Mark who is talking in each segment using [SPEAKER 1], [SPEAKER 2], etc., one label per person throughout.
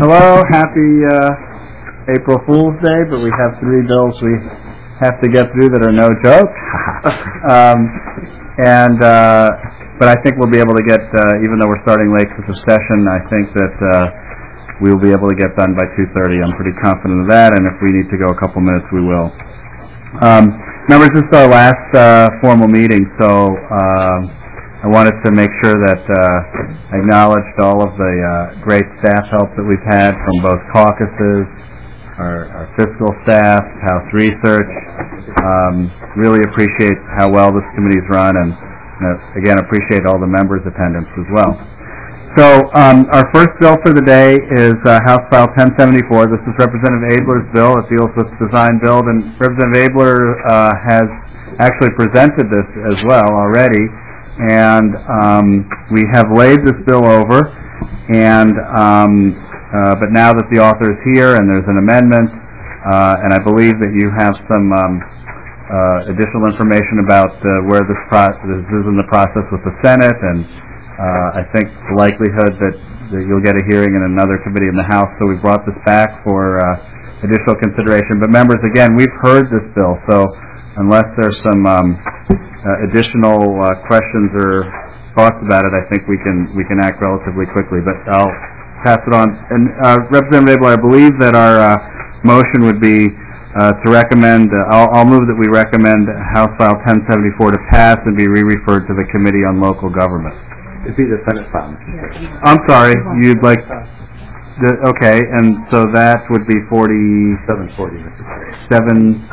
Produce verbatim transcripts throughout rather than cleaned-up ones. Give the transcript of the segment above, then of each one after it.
[SPEAKER 1] Hello, happy uh, April Fool's Day, but we have three bills we have to get through that are no joke. um, and uh, but I think we'll be able to get, uh, even though we're starting late for the session, I think that uh, we will be able to get done by two thirty. I'm pretty confident of that, and if we need to go a couple minutes, we will. Um, members, this is our last uh, formal meeting, so uh, I wanted to make sure that uh, I acknowledged all of the uh, great staff help that we've had from both caucuses, our, our fiscal staff, House Research. Um, really appreciate how well this committee's run, and uh, again, appreciate all the members' attendance as well. So um, our first bill for the day is uh, House File ten seventy-four. This is Representative Abler's bill. It deals with design build, and Representative Abler uh, has actually presented this as well already. And um, we have laid this bill over, and um, uh, but now that the author is here and there's an amendment, uh, and I believe that you have some um, uh, additional information about uh, where this, pro- this is in the process with the Senate, and uh, I think the likelihood that, that you'll get a hearing in another committee in the House, so we brought this back for uh, additional consideration. But members, again, we've heard this bill, so unless there's some um, uh, additional uh, questions or thoughts about it, I think we can we can act relatively quickly. But I'll pass it on. And uh, Representative Abler, I believe that our uh, motion would be uh, to recommend. Uh, I'll, I'll move that we recommend House File ten seventy-four to pass and be re-referred to the Committee on Local Government.
[SPEAKER 2] It'd be the Senate file.
[SPEAKER 1] I'm sorry. You'd like. The, okay, and so that would be forty-seven forty. Seven.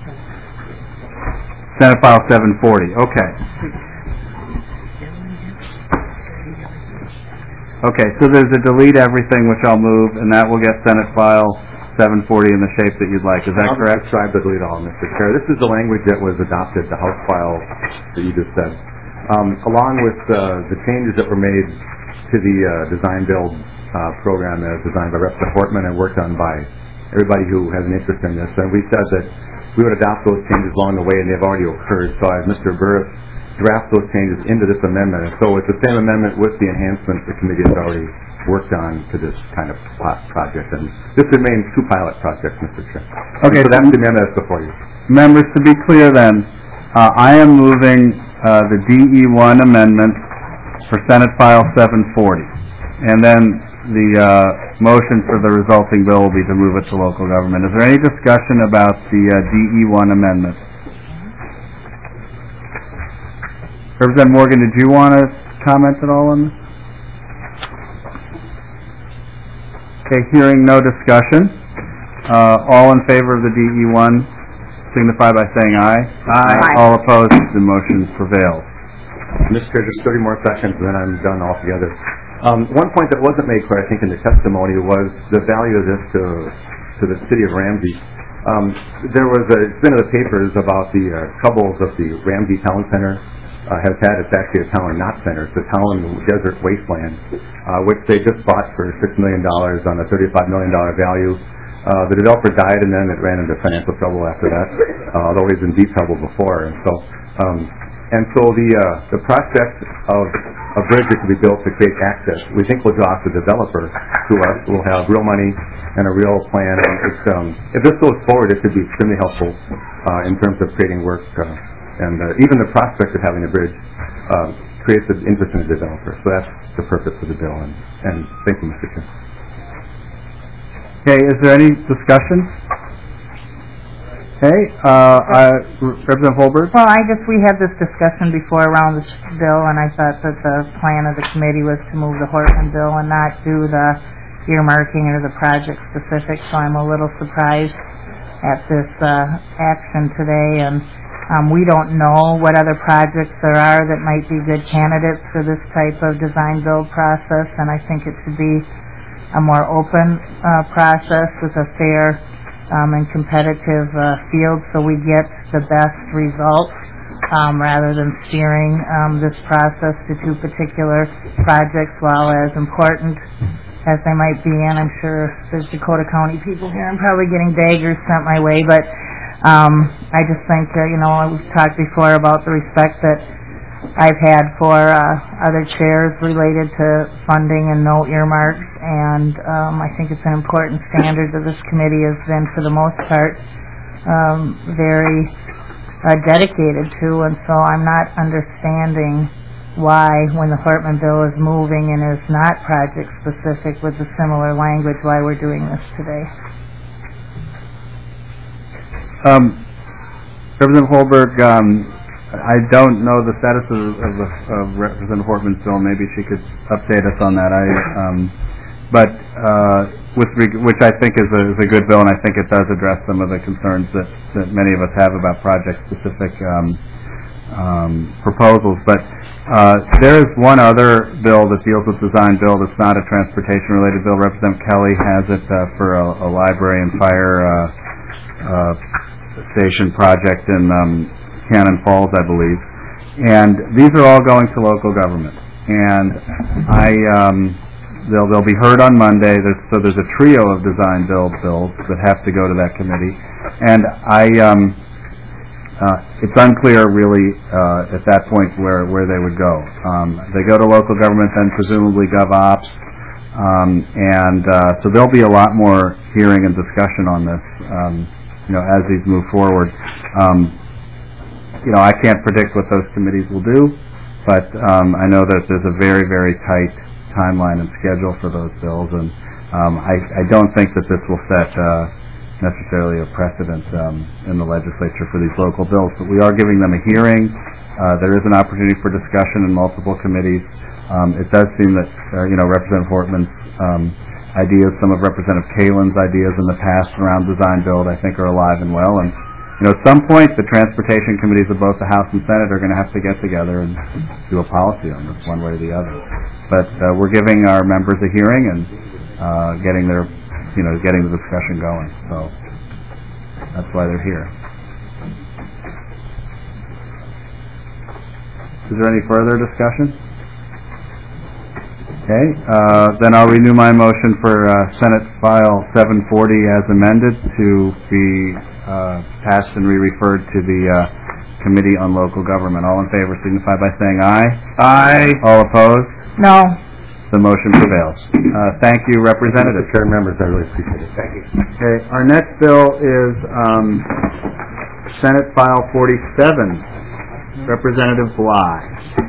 [SPEAKER 1] Senate File seven forty. Okay. Okay, so there's a delete everything, which I'll move, and that will get Senate File seven forty in the shape that you'd like. Is that
[SPEAKER 2] I'll
[SPEAKER 1] correct?
[SPEAKER 2] I'll to delete all, Mister Chair. This is the language that was adopted, the House file that you just said. Um, along with uh, the changes that were made to the uh, design build uh, program as designed by Representative Hortman and worked on by everybody who has an interest in this. And we said that we would adopt those changes along the way, and they've already occurred. So I have Mister Burris draft those changes into this amendment. And so it's the same amendment with the enhancements the committee has already worked on to this kind of project. And this remains two pilot projects, Mister Chair.
[SPEAKER 1] Okay.
[SPEAKER 2] So that's the amendment that's before you.
[SPEAKER 1] Members, to be clear then, uh, I am moving uh, the D E one amendment for Senate File seven forty. And then the uh, motion for the resulting bill will be to move it to local government. Is there any discussion about the uh, D E one amendment? Representative Morgan, did you want to comment at all on this? Okay, hearing no discussion. Uh, all in favor of the D E one signify by saying aye.
[SPEAKER 3] Aye. Aye.
[SPEAKER 1] All opposed, the motion prevails.
[SPEAKER 2] Mister Chair, just thirty more seconds, and then I'm done altogether. Um, one point that wasn't made clear, I think, in the testimony was the value of this to to the city of Ramsey. Um, there was a, it's been in the papers about the uh, troubles of the Ramsey Town Center uh, has had. It's actually a town not center. It's a town desert wasteland, uh, which they just bought for six million dollars on a thirty-five million dollars value. Uh, the developer died, and then it ran into financial trouble after that, uh, although he was in deep trouble before. And so, um, and so the uh, the prospect of a bridge that could be built to create access, we think will draw the developer to us. We'll have real money and a real plan. And it's, um, if this goes forward, it could be extremely helpful uh, in terms of creating work. Uh, and uh, even the prospect of having a bridge uh, creates an interest in the developer. So that's the purpose of the bill. And, and thank you, Mister Chair.
[SPEAKER 1] Okay, is there any discussion? Okay, uh, uh, Representative Holbert?
[SPEAKER 3] Well, I guess we had this discussion before around this bill, and I thought that the plan of the committee was to move the Hortman bill and not do the earmarking or the project specific, so I'm a little surprised at this uh, action today. And um, we don't know what other projects there are that might be good candidates for this type of design build process, and I think it should be a more open uh, process with a fair Um, and competitive uh, field, so we get the best results um, rather than steering um, this process to two particular projects. While as important as they might be, and I'm sure there's Dakota County people here, I'm probably getting daggers sent my way, but um, I just think, uh, you know, we've talked before about the respect that I've had for uh, other chairs related to funding and no earmarks, and um, I think it's an important standard that this committee has been, for the most part, um, very uh, dedicated to, and so I'm not understanding why, when the Hortman bill is moving and is not project-specific with the similar language, why we're doing this today.
[SPEAKER 1] Um, Representative Holberg, um, I don't know the status of, of, the, of Representative Hortman's bill. Maybe she could update us on that. I, um, but uh, with reg- which I think is a, is a good bill, and I think it does address some of the concerns that, that many of us have about project-specific um, um, proposals. But uh, there is one other bill that deals with design bill that's not a transportation-related bill. Representative Kelly has it uh, for a, a library and fire uh, uh, station project in um, Cannon Falls, I believe. And these are all going to local government. And I, um, they'll, they'll be heard on Monday. There's, so there's a trio of design build bills that have to go to that committee. And I, um, uh, it's unclear really uh, at that point where, where they would go. Um, they go to local government, then presumably GovOps. Um, and uh, so there'll be a lot more hearing and discussion on this, um, you know, as these move forward. Um, You know, I can't predict what those committees will do, but um, I know that there's a very, very tight timeline and schedule for those bills, and um, I, I don't think that this will set uh, necessarily a precedent um, in the legislature for these local bills. But we are giving them a hearing. Uh, there is an opportunity for discussion in multiple committees. Um, it does seem that, uh, you know, Representative Hortman's um, ideas, some of Representative Kalin's ideas in the past around design build, I think are alive and well, and you know, at some point, the transportation committees of both the House and Senate are going to have to get together and do a policy on this, one way or the other. But uh, we're giving our members a hearing and uh, getting their, you know, getting the discussion going. So that's why they're here. Is there any further discussion? Okay, uh, then I'll renew my motion for uh, Senate File seven forty as amended to be uh, passed and re-referred to the uh, Committee on Local Government. All in favor signify by saying aye. Aye. All opposed?
[SPEAKER 3] No.
[SPEAKER 1] The motion prevails. Uh, thank you, Representative.
[SPEAKER 2] Chair members, I really appreciate it. Thank you.
[SPEAKER 1] Okay, our next bill is um, Senate File forty-seven, Representative Bly.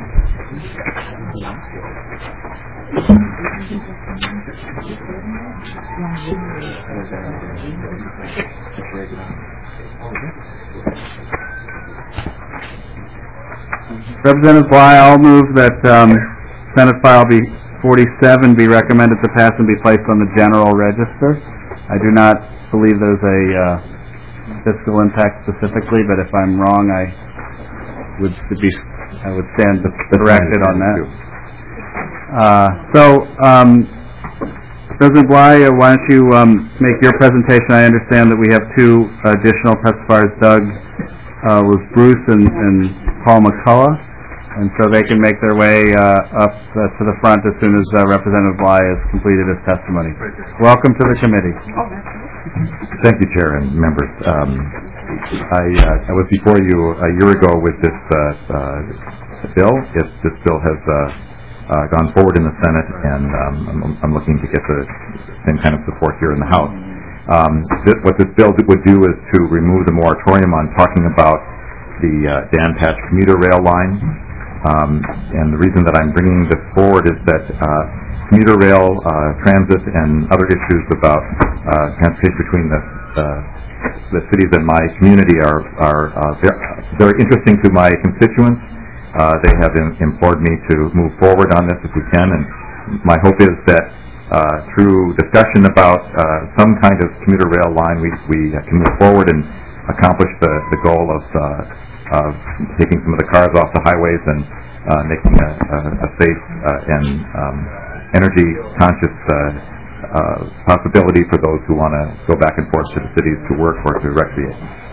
[SPEAKER 1] Representative Bly, I'll move that um, Senate File be forty-seven be recommended to pass and be placed on the general register. I do not believe there's a uh, fiscal impact specifically, but if I'm wrong, I would be I would stand corrected on that. Uh, so, um, President Bly, uh, why don't you um, make your presentation? I understand that we have two additional testifiers, Doug uh, was Bruce and, and Paul McCullough, and so they can make their way uh, up uh, to the front as soon as uh, Representative Bly has completed his testimony. Welcome to the committee.
[SPEAKER 4] Thank you, Chair and members. Um, I, uh, I was before you a year ago with this uh, uh, bill. It, this bill has uh, uh, gone forward in the Senate, and um, I'm, I'm looking to get the same kind of support here in the House. Um, this, what this bill would do is to remove the moratorium on talking about the uh, Dan Patch commuter rail line. Um, and the reason that I'm bringing this forward is that uh, commuter rail, uh, transit, and other issues about uh, transportation between the uh, the cities and my community are are uh, very, very interesting to my constituents. Uh, they have in, implored me to move forward on this if we can, and my hope is that uh, through discussion about uh, some kind of commuter rail line, we we can move forward and accomplish the the goal of uh, of taking some of the cars off the highways and uh, making a, a, a safe uh, and um, energy conscious uh, uh, possibility for those who want to go back and forth to the cities to work or to recreate.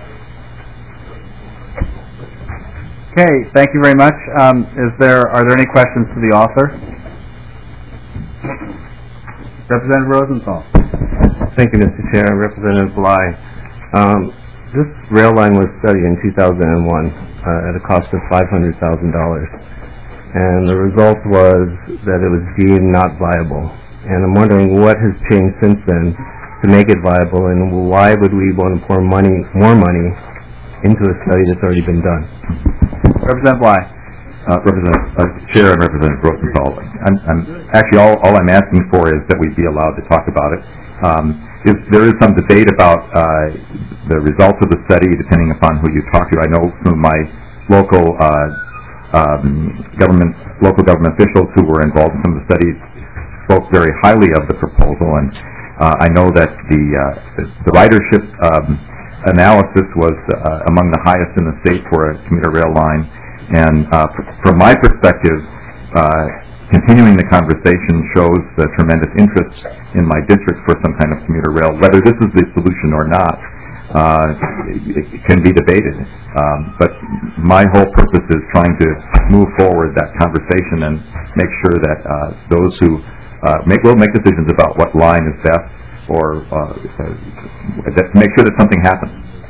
[SPEAKER 1] Okay, thank you very much. Um, is there are there any questions to the author? Representative Rosenthal.
[SPEAKER 5] Thank you, Mister Chair. Representative Bly. Um, this rail line was studied in two thousand one uh, at a cost of five hundred thousand dollars. And the result was that it was deemed not viable. And I'm wondering what has changed since then to make it viable, and why would we want to pour money, more money into a study that's already been done?
[SPEAKER 1] Representative Bly.
[SPEAKER 4] Uh, Representative uh, Chair and Representative Rosenthal, I'm, I'm actually all, all I'm asking for is that we be allowed to talk about it. Um, if there is some debate about uh, the results of the study, depending upon who you talk to. I know some of my local uh, um, government, local government officials who were involved in some of the studies spoke very highly of the proposal, and uh, I know that the uh, the, the ridership um, analysis was uh, among the highest in the state for a commuter rail line. And uh, from my perspective, uh, continuing the conversation shows the tremendous interest in my district for some kind of commuter rail. Whether this is the solution or not uh, it, it can be debated. Um, but my whole purpose is trying to move forward that conversation and make sure that uh, those who uh, make will make decisions about what line is best, or uh, uh, that, make sure that something happens.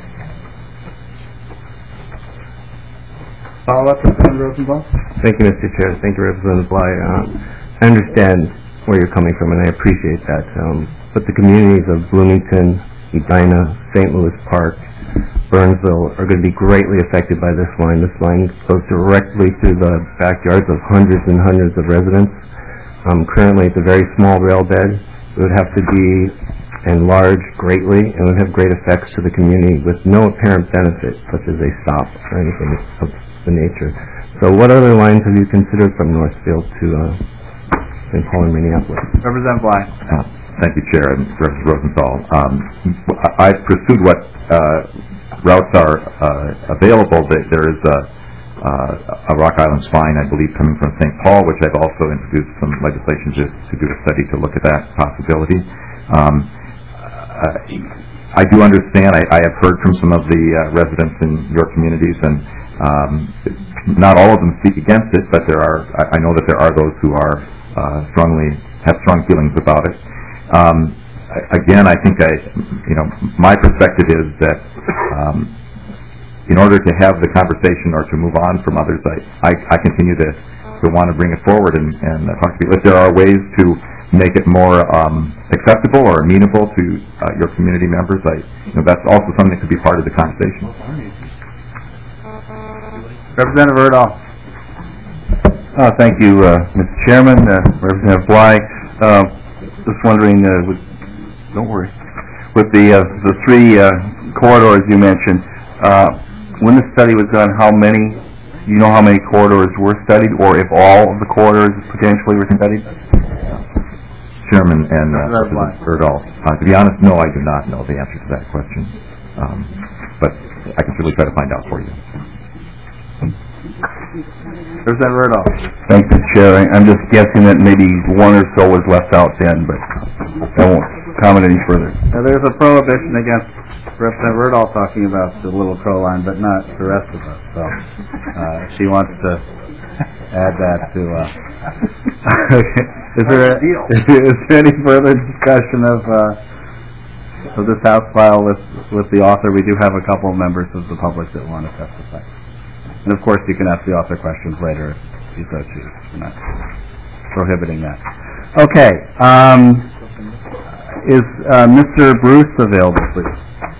[SPEAKER 1] Follow-up, Representative Rosenthal?
[SPEAKER 5] Thank you, Mister Chair. Thank you, Representative Bly. Uh, I understand where you're coming from, and I appreciate that. Um, but the communities of Bloomington, Edina, Saint Louis Park, Burnsville are going to be greatly affected by this line. This line goes directly through the backyards of hundreds and hundreds of residents. Um, currently, it's a very small rail bed. It would have to be enlarged greatly and would have great effects to the community with no apparent benefit, such as a stop or anything of the nature. So what other lines have you considered from Northfield to uh, Saint Paul and Minneapolis?
[SPEAKER 1] Representative Bly.
[SPEAKER 4] Uh, thank you, Chair, and Representative Rosenthal. Um, I, I've pursued what uh, routes are uh, available. There is a, uh, a Rock Island spine, I believe, coming from Saint Paul, which I've also introduced some legislation to, to do a study to look at that possibility. Um, uh, I do understand, I, I have heard from some of the uh, residents in your communities, and Um, not all of them speak against it, but there are. I, I know that there are those who are uh, strongly have strong feelings about it. Um, again, I think I, you know, my perspective is that um, in order to have the conversation or to move on from others, I, I, I continue to, to want to bring it forward and, and uh, talk to people. If there are ways to make it more um, acceptable or amenable to uh, your community members, I, you know, that's also something that could be part of the conversation.
[SPEAKER 1] Representative Erdahl.
[SPEAKER 6] Uh, thank you, uh, Mister Chairman, uh, Representative Bly. Uh, just wondering, uh, with, don't worry, with the uh, the three uh, corridors you mentioned, uh, when the study was done, how many, you know how many corridors were studied, or if all of the corridors potentially were studied?
[SPEAKER 4] Chairman and uh, Representative Erdahl, uh, to be honest, no, I do not know the answer to that question, um, but I can certainly try to find out for you.
[SPEAKER 1] Representative Erdahl.
[SPEAKER 6] Thanks, Mister Chair. I'm just guessing that maybe one or so was left out then, but I won't comment any further.
[SPEAKER 1] Now, there's a prohibition against Representative Erdahl talking about the Little Crow line, but not the rest of us. So uh, she wants to add that to. Uh, okay. Is there a, is there any further discussion of uh, of this House file with with the author? We do have a couple of members of the public that want to testify. And of course, you can ask the author questions later if you so choose. We're not prohibiting that. Okay. Um, is uh, Mister Bruce available, please?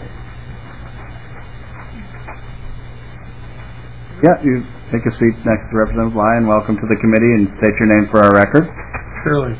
[SPEAKER 1] Yeah, you take a seat next to Representative Bly, and welcome to the committee, and state your name for our record.
[SPEAKER 7] Surely.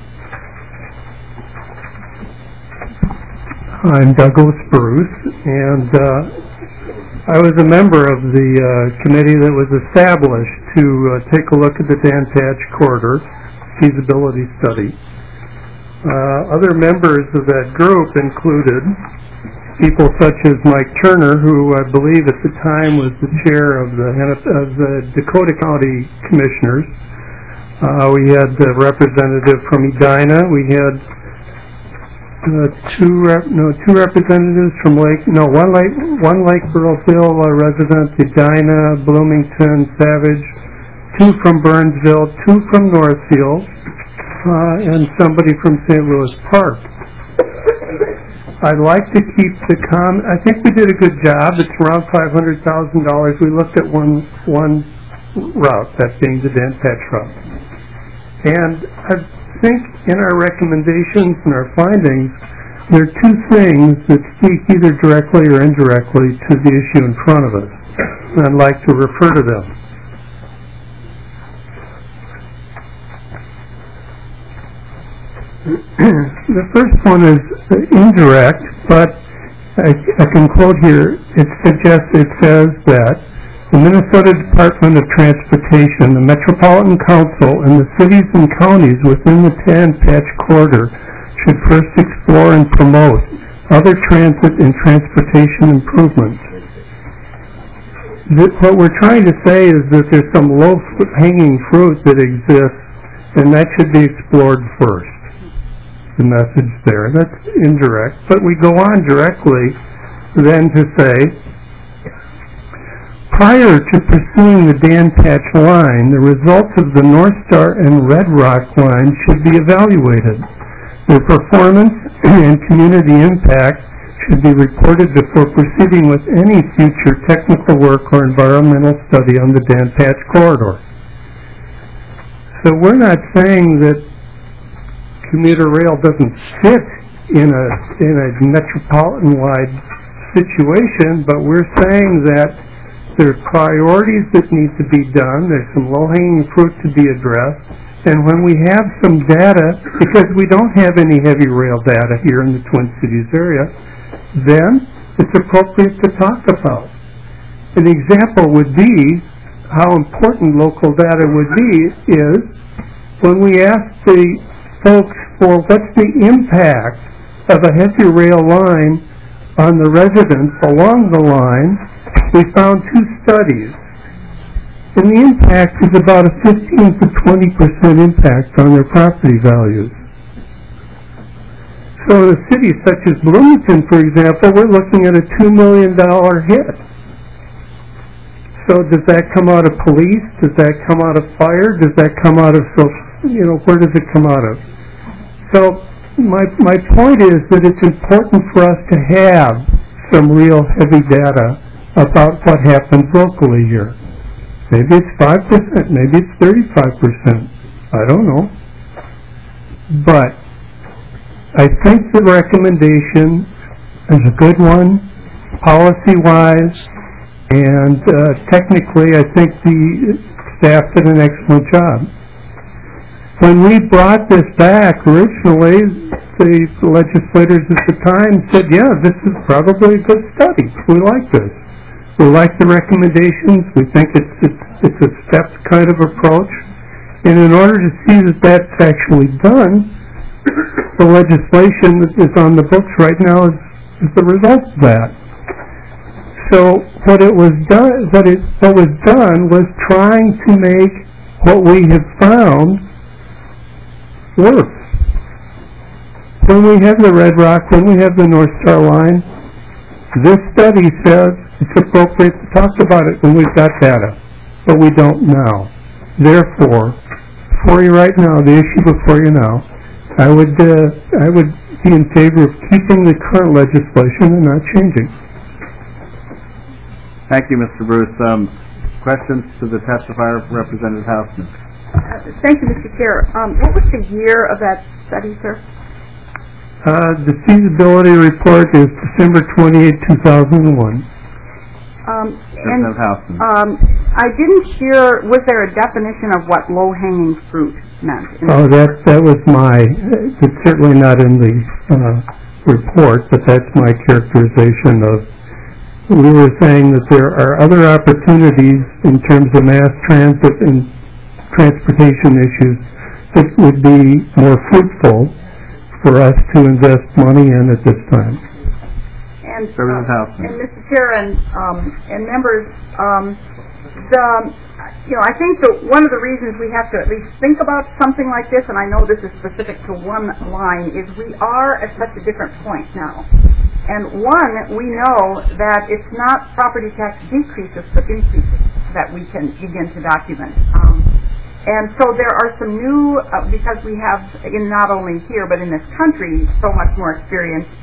[SPEAKER 7] I'm Douglas Bruce, and uh, I was a member of the uh, committee that was established to uh, take a look at the Dan Patch Corridor feasibility study. Uh, other members of that group included people such as Mike Turner, who I believe at the time was the chair of the, of the Dakota County Commissioners. Uh, we had a representative from Edina. We had Uh, two rep, no two representatives from Lake no one Lake one Lake Burrillville uh, resident, Edina, Bloomington, Savage, two from Burnsville, two from Northfield, uh, and somebody from Saint Louis Park. I'd like to keep the com, I think we did a good job. It's around five hundred thousand dollars. We looked at one, one route, that being the Dan Patch route. And I think in our recommendations and our findings, there are two things that speak either directly or indirectly to the issue in front of us. And I'd like to refer to them. The first one is indirect, but I, I can quote here. It suggests, it says that the Minnesota Department of Transportation, the Metropolitan Council, and the cities and counties within the Dan Patch corridor should first explore and promote other transit and transportation improvements. The, what we're trying to say is that there's some low-hanging fruit that exists, and that should be explored first. The message there. That's indirect. But we go on directly then to say, prior to pursuing the Dan Patch line, the results of the North Star and Red Rock line should be evaluated. Their performance and community impact should be reported before proceeding with any future technical work or environmental study on the Dan Patch corridor. So we're not saying that commuter rail doesn't fit in a in a metropolitan-wide situation, but we're saying that there are priorities that need to be done, there's some low-hanging fruit to be addressed, and when we have some data, because we don't have any heavy rail data here in the Twin Cities area, then it's appropriate to talk about. An example would be how important local data would be is when we ask the folks for what's the impact of a heavy rail line on the residents along the line, we found two studies. And the impact is about a fifteen to twenty percent impact on their property values. So in a city such as Bloomington, for example, we're looking at a two million dollars hit. So does that come out of police? Does that come out of fire? Does that come out of social, you know, where does it come out of? So my my point is that it's important for us to have some real heavy data about what happens locally here. Maybe it's five percent, maybe it's thirty-five percent. I don't know. But I think the recommendation is a good one, policy-wise, and uh, technically I think the staff did an excellent job. When we brought this back originally, the legislators at the time said, yeah, this is probably a good study. We like this. We like the recommendations. We think it's, it's, it's a stepped kind of approach. And in order to see that that's actually done, the legislation that is on the books right now is, is the result of that. So what it was done, what it what was done was trying to make what we have found work. When we have the Red Rock, when we have the North Star line, this study says it's appropriate to talk about it when we've got data, but we don't now. Therefore, before you right now, the issue before you now, I would uh, I would be in favor of keeping the current legislation and not changing.
[SPEAKER 1] Thank you, Mister Bruce. Um, questions to the testifier, Representative Hausman?
[SPEAKER 8] Uh, thank you, Mister Chair. Um, what was the year of that study, sir?
[SPEAKER 7] Uh, the feasibility report is December twenty-eighth, two thousand one.
[SPEAKER 8] Um, and um, I didn't hear, was there a definition of what low-hanging fruit meant?
[SPEAKER 7] Oh, that, that was my, it's certainly not in the uh, report, but that's my characterization of, we were saying that there are other opportunities in terms of mass transit and transportation issues that would be more fruitful for us to invest money in at this time.
[SPEAKER 8] And, uh, and Mister Chair and, um, and members, um, the, you know, I think that one of the reasons we have to at least think about something like this, and I know this is specific to one line, is we are at such a different point now. And one, we know that it's not property tax decreases but increases that we can begin to document. Um, and so there are some new, uh, because we have, in not only here but in this country, so much more experience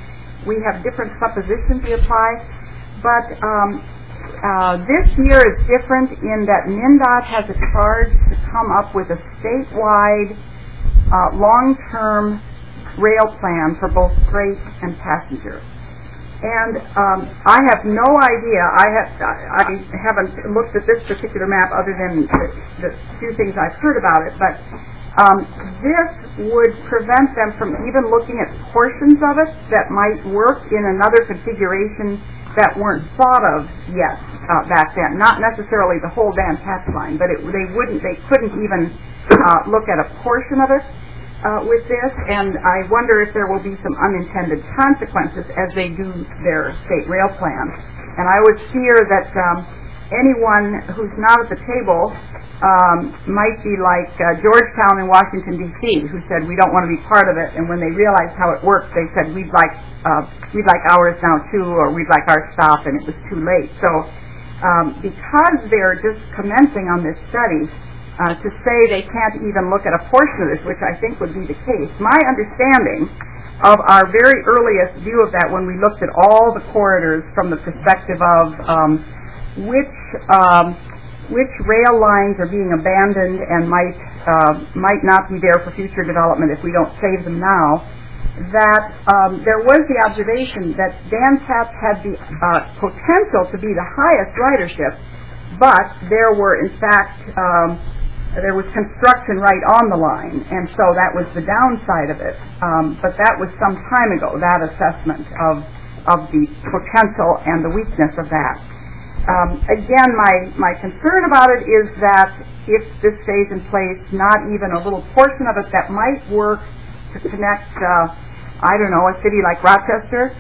[SPEAKER 8] we have different suppositions we apply, but um, uh, this year is different in that MnDOT has a charge to come up with a statewide uh, long-term rail plan for both freight and passenger. And um, I have no idea. I have I haven't looked at this particular map other than the, the few things I've heard about it. But um, this would prevent them from even looking at portions of it that might work in another configuration that weren't thought of yet uh, back then. Not necessarily the whole Van Patch line, but it, they wouldn't. They couldn't even uh, look at a portion of it. Uh, with this, and I wonder if there will be some unintended consequences as they do their state rail plan. And I would fear that um, anyone who's not at the table um, might be like uh, Georgetown in Washington, D C, who said we don't want to be part of it, and when they realized how it worked, they said we'd like uh, we'd like ours now too, or we'd like our stop, and it was too late. So um, because they're just commencing on this study, Uh, to say they can't even look at a portion of this, which I think would be the case. My understanding of our very earliest view of that when we looked at all the corridors from the perspective of um, which um, which rail lines are being abandoned and might uh, might not be there for future development if we don't save them now, that um, there was the observation that Van Patch had the uh, potential to be the highest ridership, but there were in fact um, there was construction right on the line, and so that was the downside of it. Um, but that was some time ago, that assessment of of the potential and the weakness of that. Um, again, my, my concern about it is that if this stays in place, not even a little portion of it that might work to connect, uh, I don't know, a city like Rochester,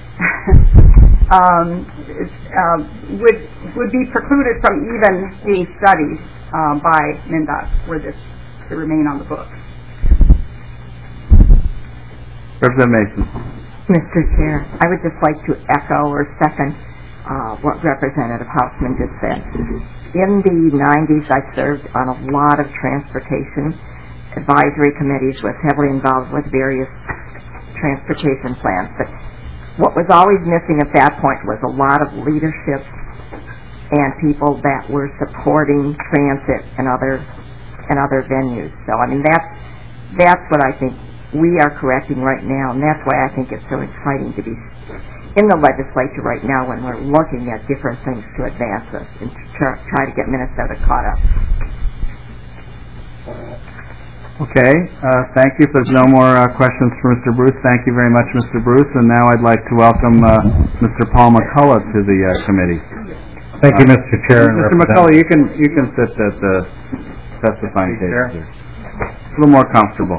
[SPEAKER 8] um, is, uh, would would be precluded from even being studied Uh, by MnDOT for this to remain on the books.
[SPEAKER 1] Representative Mason.
[SPEAKER 9] Mister Chair, I would just like to echo or second uh, what Representative Hausman just said. In the nineties, I served on a lot of transportation advisory committees, was heavily involved with various transportation plans. But what was always missing at that point was a lot of leadership and people that were supporting transit and other and other venues. So I mean that's that's what I think we are correcting right now, and that's why I think it's so exciting to be in the legislature right now when we're looking at different things to advance us and to try, try to get Minnesota caught up.
[SPEAKER 1] Okay, uh, thank you. If there's no more uh, questions for Mister Bruce, thank you very much, Mister Bruce. And now I'd like to welcome uh, Mister Paul McCullough to the uh, committee.
[SPEAKER 10] Thank you, Mister Chair.
[SPEAKER 1] Uh, Mister McCullough, you can you can sit at the testifying table here. A little more comfortable.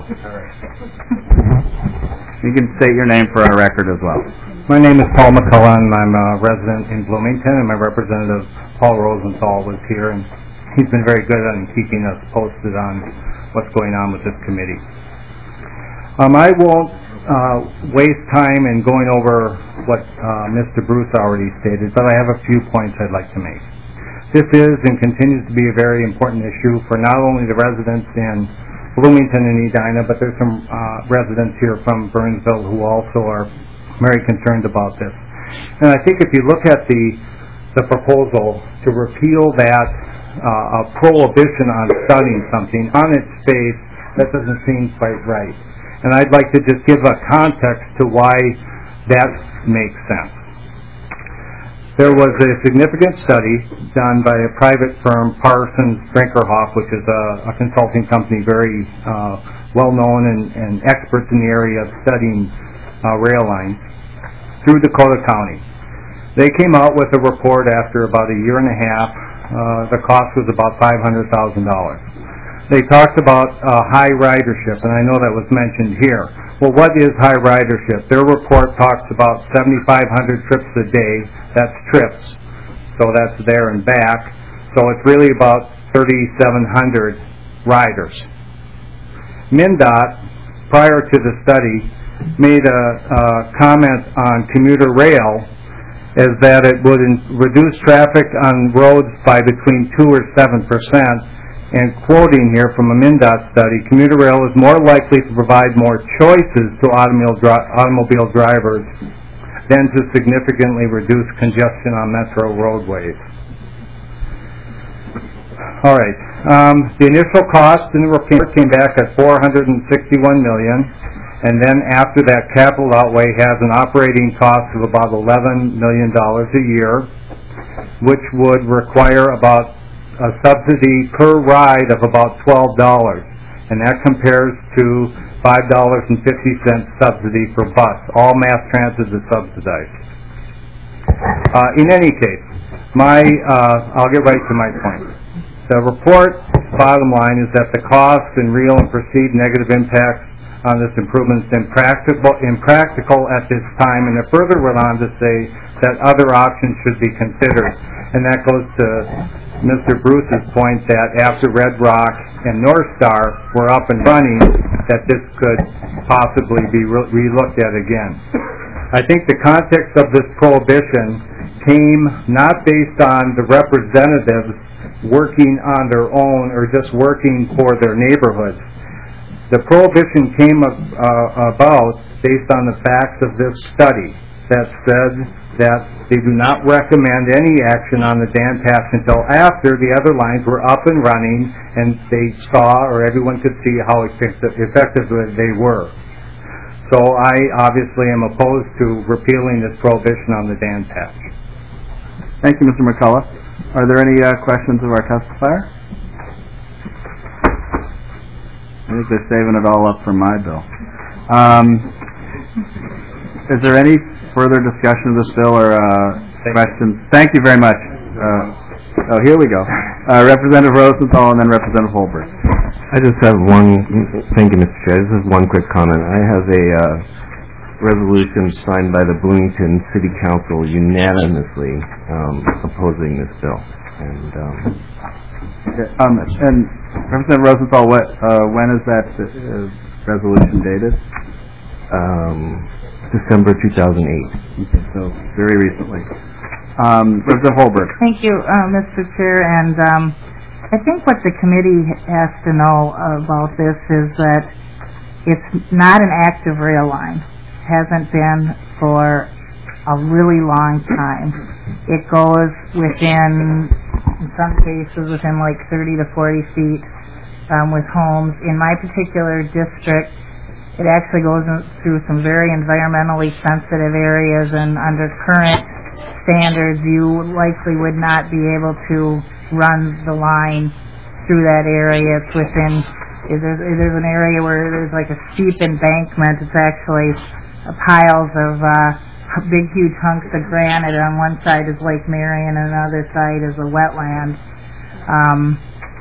[SPEAKER 1] You can state your name for our record as well.
[SPEAKER 10] My name is Paul McCullough, and I'm a resident in Bloomington, and my representative Paul Rosenthal was here, and he's been very good on keeping us posted on what's going on with this committee. Um, I won't uh, waste time in going over what uh, Mister Bruce already stated, but I have a few points I'd like to make. This is and continues to be a very important issue for not only the residents in Bloomington and Edina, but there's some uh, residents here from Burnsville who also are very concerned about this. And I think if you look at the the proposal to repeal that uh, a prohibition on studying something on its face, that doesn't seem quite right. And I'd like to just give a context to why that makes sense. There was a significant study done by a private firm, Parsons Brinkerhoff, which is a, a consulting company very uh, well known and, and experts in the area of studying uh, rail lines, through Dakota County. They came out with a report after about a year and a half. Uh, the cost was about five hundred thousand dollars. They talked about uh, high ridership, and I know that was mentioned here. Well, what is high ridership? Their report talks about seventy-five hundred trips a day. That's trips, so that's there and back. So it's really about thirty-seven hundred riders. MnDOT, prior to the study, made a, a comment on commuter rail as that it would in, reduce traffic on roads by between two or seven percent. And quoting here from a MnDOT study, commuter rail is more likely to provide more choices to automobile, dri- automobile drivers than to significantly reduce congestion on metro roadways. All right. Um, the initial cost in the report came back at four hundred sixty-one million dollars, and then after that, capital outlay has an operating cost of about eleven million dollars a year, which would require about a subsidy per ride of about twelve dollars, and that compares to five dollars and fifty cents subsidy for bus. All mass transit is subsidized. Uh, in any case, my uh, I'll get right to my point. The report, bottom line, is that the cost and real and perceived negative impacts on this improvement is impractical, impractical at this time, and it further went on to say that other options should be considered. And that goes to Mister Bruce's point that after Red Rock and North Star were up and running, that this could possibly be re- re-looked at again. I think the context of this prohibition came not based on the representatives working on their own or just working for their neighborhoods. The prohibition came uh, about based on the facts of this study that said that they do not recommend any action on the Dan Patch until after the other lines were up and running and they saw, or everyone could see, how effective, effective they were. So I obviously am opposed to repealing this prohibition on the Dan Patch.
[SPEAKER 1] Thank you, Mister McCullough. Are there any uh, questions of our testifier? I think they're saving it all up for my bill. Um, is there any further discussion of this bill or uh, questions? Thank you very much. Uh, oh, here we go. Uh, Representative Rosenthal and then Representative Holbert.
[SPEAKER 5] I just have one, thank you, Mister Chair. This is one quick comment. I have a uh, resolution signed by the Bloomington City Council unanimously um, opposing this bill. And um,
[SPEAKER 1] okay. um, and Representative Rosenthal, what, uh, when is that uh, resolution dated?
[SPEAKER 5] Um, December two thousand eight.
[SPEAKER 1] Okay, so very recently. Um, Representative Holbert.
[SPEAKER 3] Thank you, uh, Mister Chair. And um, I think what the committee has to know about this is that it's not an active rail line. Hasn't been for a really long time. It goes within, in some cases, within like thirty to forty feet um, with homes. In my particular district, it actually goes in, through some very environmentally sensitive areas, and under current standards, you likely would not be able to run the line through that area. It's within, there's, there's an area where there's like a steep embankment. It's actually piles of uh, big, huge hunks of granite. On one side is Lake Marion, and the other side is a wetland. Um,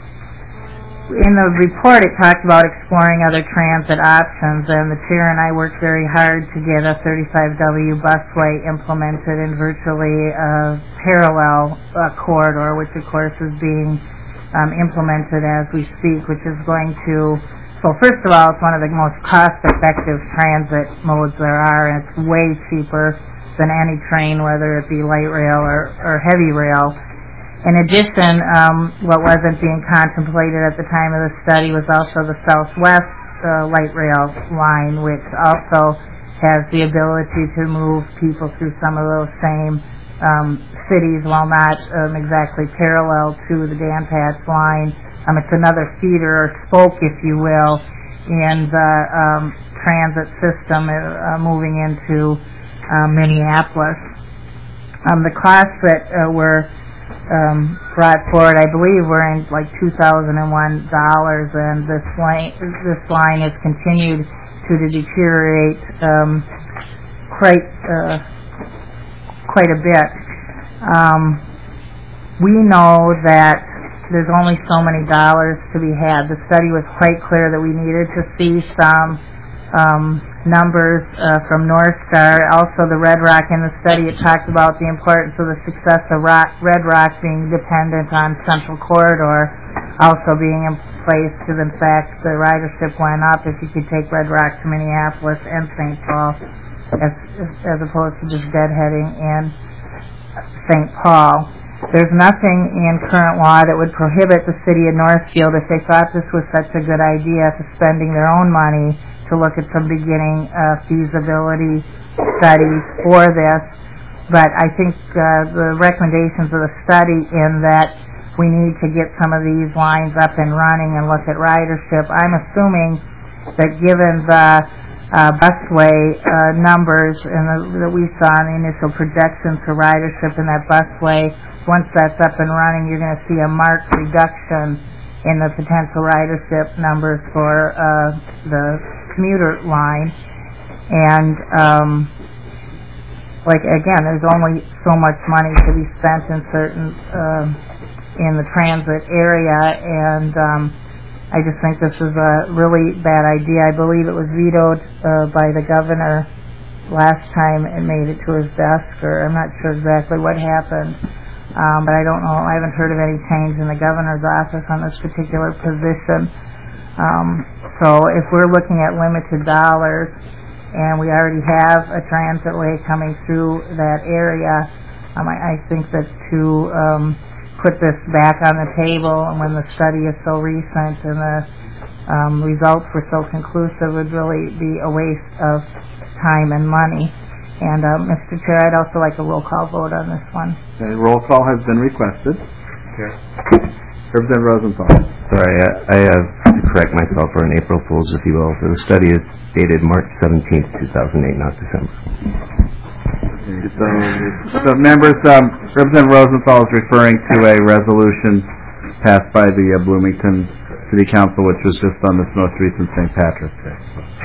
[SPEAKER 3] in the report, it talked about exploring other transit options, and the chair and I worked very hard to get a thirty-five W busway implemented in virtually a parallel uh, corridor, which of course is being um, implemented as we speak, which is going to, so first of all, it's one of the most cost-effective transit modes there are, and it's way cheaper than any train, whether it be light rail or, or heavy rail. In addition, um, what wasn't being contemplated at the time of the study was also the Southwest uh, light rail line, which also has the ability to move people through some of those same um, cities while not um, exactly parallel to the Dan Patch line. Um, it's another feeder or spoke, if you will, in the um, transit system uh, moving into uh, Minneapolis. Um, the costs that uh, were um, brought forward, I believe, were in like two thousand one dollars, and this line, this line has continued to deteriorate um, quite uh, quite a bit. Um, we know that there's only so many dollars to be had. The study was quite clear that we needed to see some um, numbers uh, from North Star. Also, the Red Rock in the study, it talked about the importance of the success of Rock, Red Rock being dependent on Central Corridor also being in place, because in fact the ridership went up if you could take Red Rock to Minneapolis and Saint Paul as, as opposed to just deadheading in Saint Paul. There's nothing in current law that would prohibit the city of Northfield, if they thought this was such a good idea, to spending their own money to look at some beginning uh, feasibility studies for this, but I think uh, the recommendations of the study in that we need to get some of these lines up and running and look at ridership. I'm assuming that given the uh, busway uh, numbers and the, that we saw in the initial projections for ridership in that busway, once that's up and running, you're going to see a marked reduction in the potential ridership numbers for uh, the commuter line. And um, like again, there's only so much money to be spent in certain uh, in the transit area, and um, I just think this is a really bad idea. I believe it was vetoed uh, by the governor last time and made it to his desk, or I'm not sure exactly what happened. Um, but I don't know, I haven't heard of any change in the governor's office on this particular position. Um, so if we're looking at limited dollars, and we already have a transit way coming through that area, um, I, I think that to um, put this back on the table, and when the study is so recent and the um, results were so conclusive, would really be a waste of time and money. And, uh, Mister Chair, I'd also like a roll call vote on this one.
[SPEAKER 1] Okay, roll call has been requested. Okay. Representative Rosenthal.
[SPEAKER 5] Sorry, I, I have to correct myself for an April Fool's, if you will. The study is dated March seventeenth, two thousand eight, not December.
[SPEAKER 1] So, so members, um, Representative Rosenthal is referring to a resolution passed by the uh, Bloomington City Council, which was just on this most recent Saint Patrick's Day.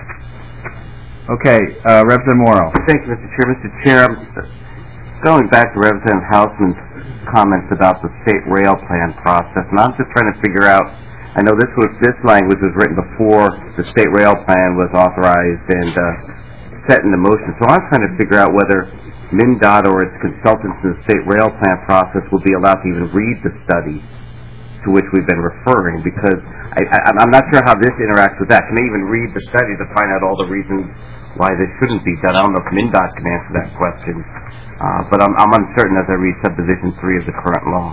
[SPEAKER 1] Okay, uh, Representative Morrow.
[SPEAKER 11] Thank you, Mister Chair. Mister Chair, I'm going back to Representative Hausman's comments about the state rail plan process, and I'm just trying to figure out, I know this was this language was written before the state rail plan was authorized and uh, set into motion, so I'm trying to figure out whether MnDOT or its consultants in the state rail plan process will be allowed to even read the study to which we've been referring, because I, I, I'm not sure how this interacts with that. Can they even read the study to find out all the reasons why this shouldn't be done? I don't know if MnDOT can answer that question, uh, but I'm, I'm uncertain as I read subdivision three of the current law.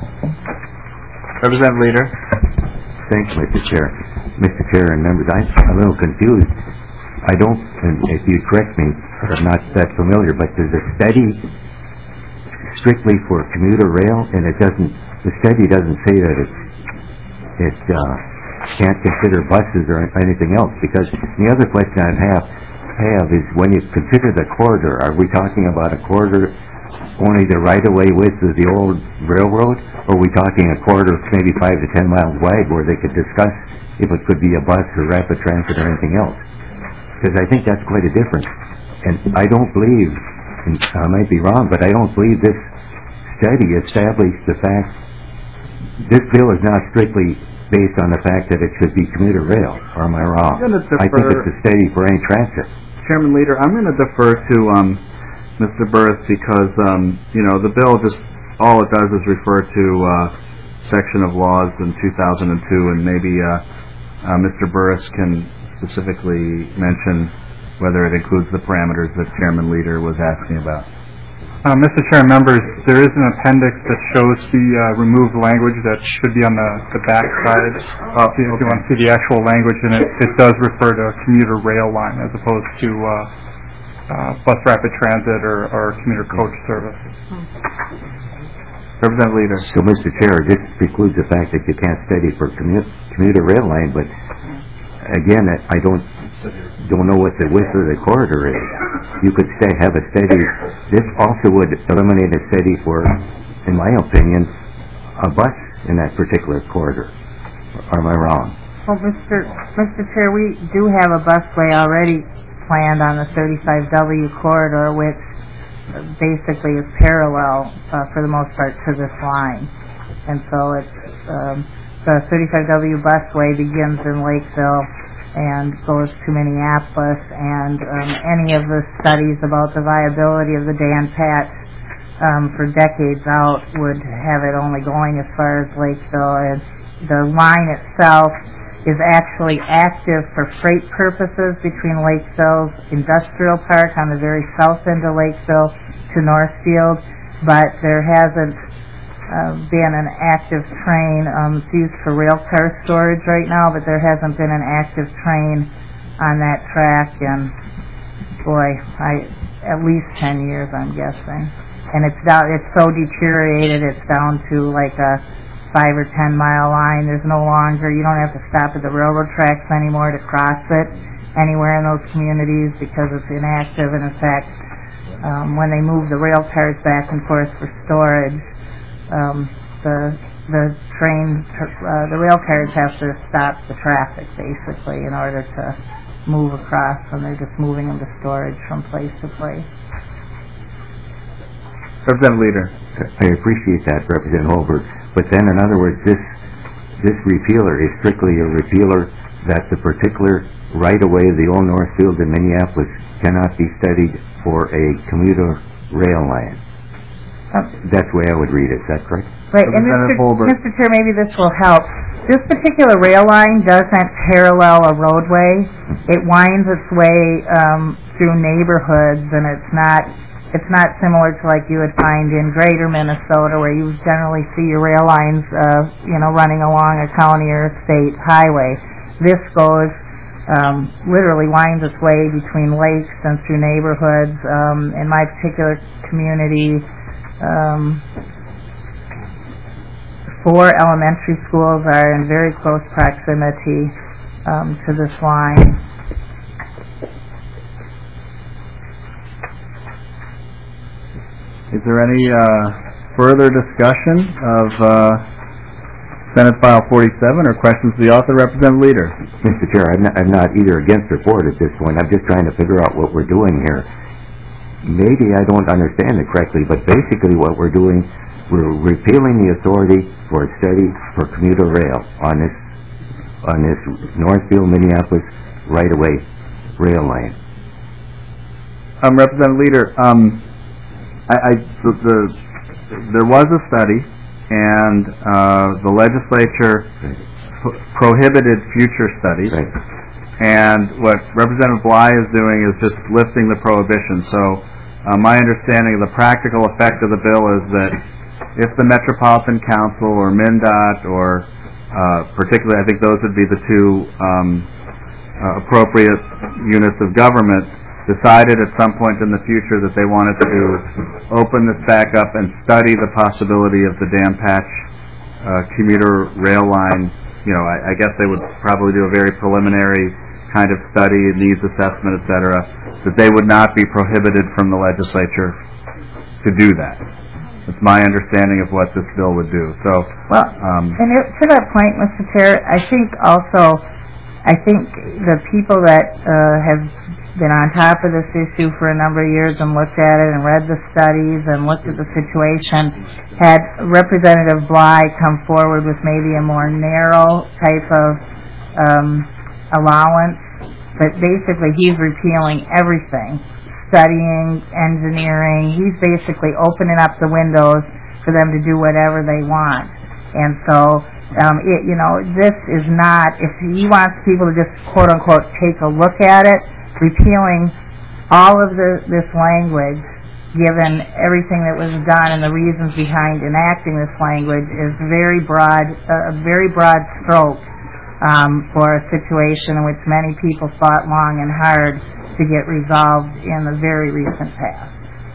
[SPEAKER 1] Representative Leader.
[SPEAKER 4] Thanks, Mister Chair. Mister Chair and members, I'm a little confused. I don't, and if you correct me, I'm not that familiar, but there's a study strictly for commuter rail, and it doesn't, the study doesn't say that it, it uh, can't consider buses or anything else, because the other question I have, have is when you consider the corridor, are we talking about a corridor only the right-of-way width of the old railroad, or are we talking a corridor maybe five to ten miles wide where they could discuss if it could be a bus or rapid transit or anything else? Because I think that's quite a difference. And I don't believe, and I might be wrong, but I don't believe this study established the fact, this bill is not strictly based on the fact that it should be commuter rail, or am I wrong? I think it's a study for any transit.
[SPEAKER 1] Chairman Leader, I'm going to defer to um, Mister Burris because, um, you know, the bill just, all it does is refer to uh, section of laws in two thousand two, and maybe uh, uh, Mister Burris can specifically mention whether it includes the parameters that Chairman Leader was asking about.
[SPEAKER 10] Uh, Mister Chair, members, there is an appendix that shows the uh, removed language that should be on the, the back side. Uh, if, you, if you want to see the actual language, and it, it does refer to commuter rail line as opposed to uh, uh, bus rapid transit or, or commuter coach service.
[SPEAKER 1] Representative Leader.
[SPEAKER 4] So, Mister Chair, this precludes the fact that you can't study for commu commuter rail line, but again, I don't don't know what the width of the corridor is. You could stay, have a study. This also would eliminate a study for, in my opinion, a bus in that particular corridor. Or am I wrong?
[SPEAKER 3] Well, Mister Mister Chair, we do have a busway already planned on the thirty-five W corridor, which basically is parallel, uh, for the most part, to this line. And so it's, um, the thirty-five W busway begins in Lakeville and goes to Minneapolis, and um, any of the studies about the viability of the Dan Patch um, for decades out would have it only going as far as Lakeville. And the line itself is actually active for freight purposes between Lakeville's Industrial Park on the very south end of Lakeville to Northfield, but there hasn't Uh, been an active train. Um, it's used for rail car storage right now, but there hasn't been an active train on that track in boy, I, at least ten years, I'm guessing. And it's down, it's so deteriorated, it's down to like a five or ten mile line. There's no longer, you don't have to stop at the railroad tracks anymore to cross it anywhere in those communities because it's inactive. And in fact, um, when they move the rail cars back and forth for storage, um, the the train, uh, the rail cars have to stop the traffic basically in order to move across, and they're just moving them to storage from place to place.
[SPEAKER 1] Representative Leader.
[SPEAKER 12] I appreciate that, Representative Holbert. But then, in other words, this this repealer is strictly a repealer that the particular right-of-way of the old Northfield in Minneapolis cannot be studied for a commuter rail line. Uh, That's the way I would read it. Is that correct?
[SPEAKER 3] Right. And Mister Mister Chair, maybe this will help. This particular rail line doesn't parallel a roadway. It winds its way um, through neighborhoods, and it's not it's not similar to like you would find in greater Minnesota, where you generally see your rail lines, uh, you know, running along a county or a state highway. This goes um, literally winds its way between lakes and through neighborhoods. Um, in my particular community, um, four elementary schools are in very close proximity um, to this line.
[SPEAKER 1] Is there any uh, further discussion of uh, Senate File forty-seven or questions to the author? Representative Leader.
[SPEAKER 12] Mister Chair, I'm not, I'm not either against or for it at this point. I'm just trying to figure out what we're doing here. Maybe I don't understand it correctly, but basically what we're doing, we're repealing the authority for a study for commuter rail on this on this Northfield, Minneapolis right-of-way rail line.
[SPEAKER 1] Um, Representative Leader, um, I, I the, the there was a study, and uh, the legislature p- prohibited future studies.
[SPEAKER 12] Right.
[SPEAKER 1] And what Representative Bly is doing is just lifting the prohibition. So uh, my understanding of the practical effect of the bill is that if the Metropolitan Council or MnDOT or uh, particularly, I think those would be the two um, uh, appropriate units of government, decided at some point in the future that they wanted to open this back up and study the possibility of the Dan Patch uh, commuter rail line. You know, I, I guess they would probably do a very preliminary kind of study, needs assessment, et cetera, that they would not be prohibited from the legislature to do that. It's my understanding of what this bill would do. So,
[SPEAKER 3] well,
[SPEAKER 1] um,
[SPEAKER 3] and it, to that point, Mister Chair, I think also, I think the people that uh, have been on top of this issue for a number of years and looked at it and read the studies and looked at the situation, had Representative Bly come forward with maybe a more narrow type of um, allowance, but basically he's repealing everything. Studying, engineering, he's basically opening up the windows for them to do whatever they want. And so, um, it, you know, this is not, if he wants people to just quote-unquote take a look at it, repealing all of the, this language, given everything that was done and the reasons behind enacting this language, is very broad, a uh, very broad stroke um, for a situation in which many people fought long and hard to get resolved in the very recent past.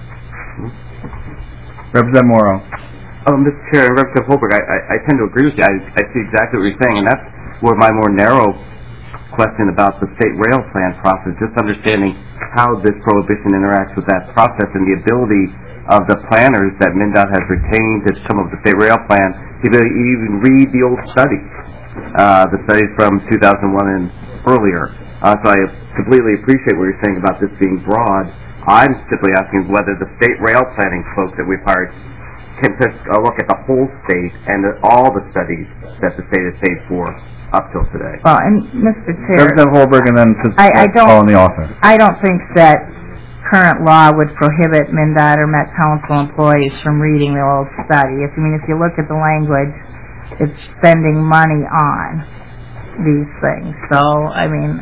[SPEAKER 1] Representative Morrow.
[SPEAKER 11] Oh, Mister Chair, Representative Holbrook, I, I, I tend to agree with you. I, I see exactly what you're saying, and that's where my more narrow question about the state rail plan process, just understanding how this prohibition interacts with that process and the ability of the planners that MnDOT has retained to come up with the state rail plan to even read the old studies, uh, the studies from two thousand one and earlier. Uh, so I completely appreciate what you're saying about this being broad. I'm simply asking whether the state rail planning folks that we've hired can take a look at the whole state and all the studies that the state has paid for up till today.
[SPEAKER 3] Well, and Mister Chair,
[SPEAKER 1] Representative Holberg, and then to
[SPEAKER 3] I, I don't,
[SPEAKER 1] call on the author.
[SPEAKER 3] I don't think that current law would prohibit MnDOT or Met Council employees from reading the old study. If I mean, if you look at the language, it's spending money on these things. So, I mean,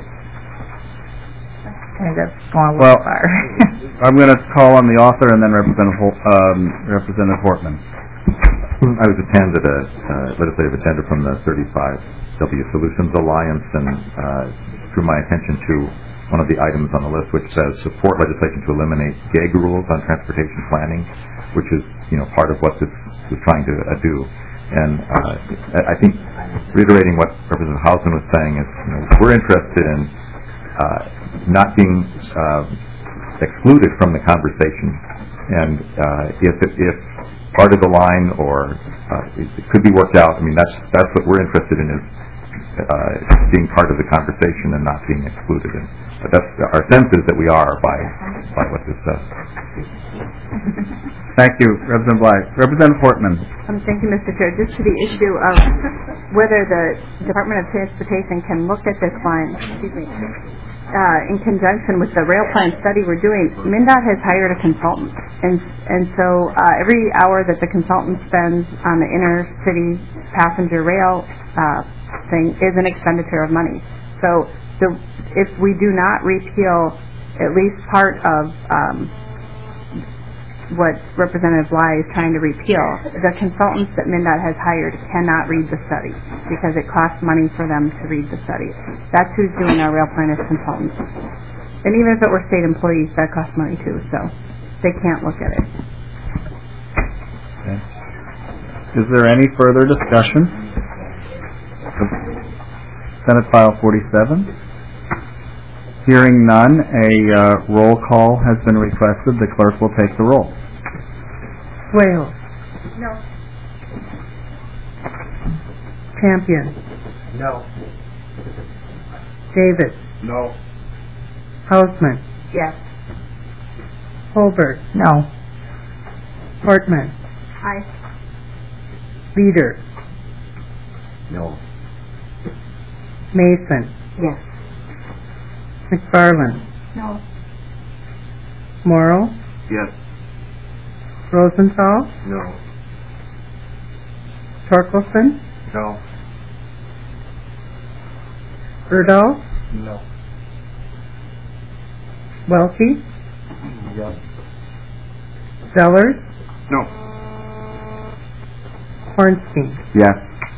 [SPEAKER 3] I think that's going a little
[SPEAKER 1] well,
[SPEAKER 3] far.
[SPEAKER 1] I'm going to call on the author and then Representative, Hol- um, Representative Hortman.
[SPEAKER 4] I was attended a uh, legislative agenda from the thirty-five W Solutions Alliance, and uh, drew my attention to one of the items on the list which says support legislation to eliminate gag rules on transportation planning, which is, you know, part of what this is trying to uh, do. And uh, I think reiterating what Representative Hausman was saying is, you know, we're interested in uh, not being uh, excluded from the conversation. And uh, if it, if part of the line or uh, it, it could be worked out, I mean, that's that's what we're interested in, is uh, being part of the conversation and not being excluded. And that's our sense is that we are by by what this says.
[SPEAKER 1] Thank you, Representative Bly. Representative Portman.
[SPEAKER 13] Um, thank you, Mister Chair. Just to the issue of whether the Department of Transportation can look at this line, excuse me, uh, in conjunction with the rail plan study we're doing, MnDOT has hired a consultant, and and so uh, every hour that the consultant spends on the intercity passenger rail uh, thing is an expenditure of money. So the, if we do not repeal at least part of um, what Representative Bly is trying to repeal, the consultants that MnDOT has hired cannot read the study because it costs money for them to read the study. That's who's doing our rail plan as consultants. And even if it were state employees, that costs money too, so they can't look at it.
[SPEAKER 1] Okay. Is there any further discussion? Senate File forty-seven. Hearing none, a uh, roll call has been requested. The clerk will take the roll.
[SPEAKER 3] Wales.
[SPEAKER 13] No.
[SPEAKER 3] Campion.
[SPEAKER 10] No.
[SPEAKER 3] Davis.
[SPEAKER 10] No.
[SPEAKER 3] Hausman.
[SPEAKER 13] Yes.
[SPEAKER 3] Holbert.
[SPEAKER 9] No.
[SPEAKER 3] Portman.
[SPEAKER 13] Aye.
[SPEAKER 3] Leader.
[SPEAKER 10] No.
[SPEAKER 3] Mason.
[SPEAKER 13] Yes.
[SPEAKER 3] McFarland.
[SPEAKER 13] No.
[SPEAKER 3] Morrow.
[SPEAKER 10] Yes.
[SPEAKER 3] Rosenthal.
[SPEAKER 10] No.
[SPEAKER 3] Torkelson.
[SPEAKER 10] No.
[SPEAKER 3] Erdahl.
[SPEAKER 10] No.
[SPEAKER 3] Welke.
[SPEAKER 10] Yes.
[SPEAKER 3] Zellers.
[SPEAKER 10] No.
[SPEAKER 3] Hornstein.
[SPEAKER 1] Yes.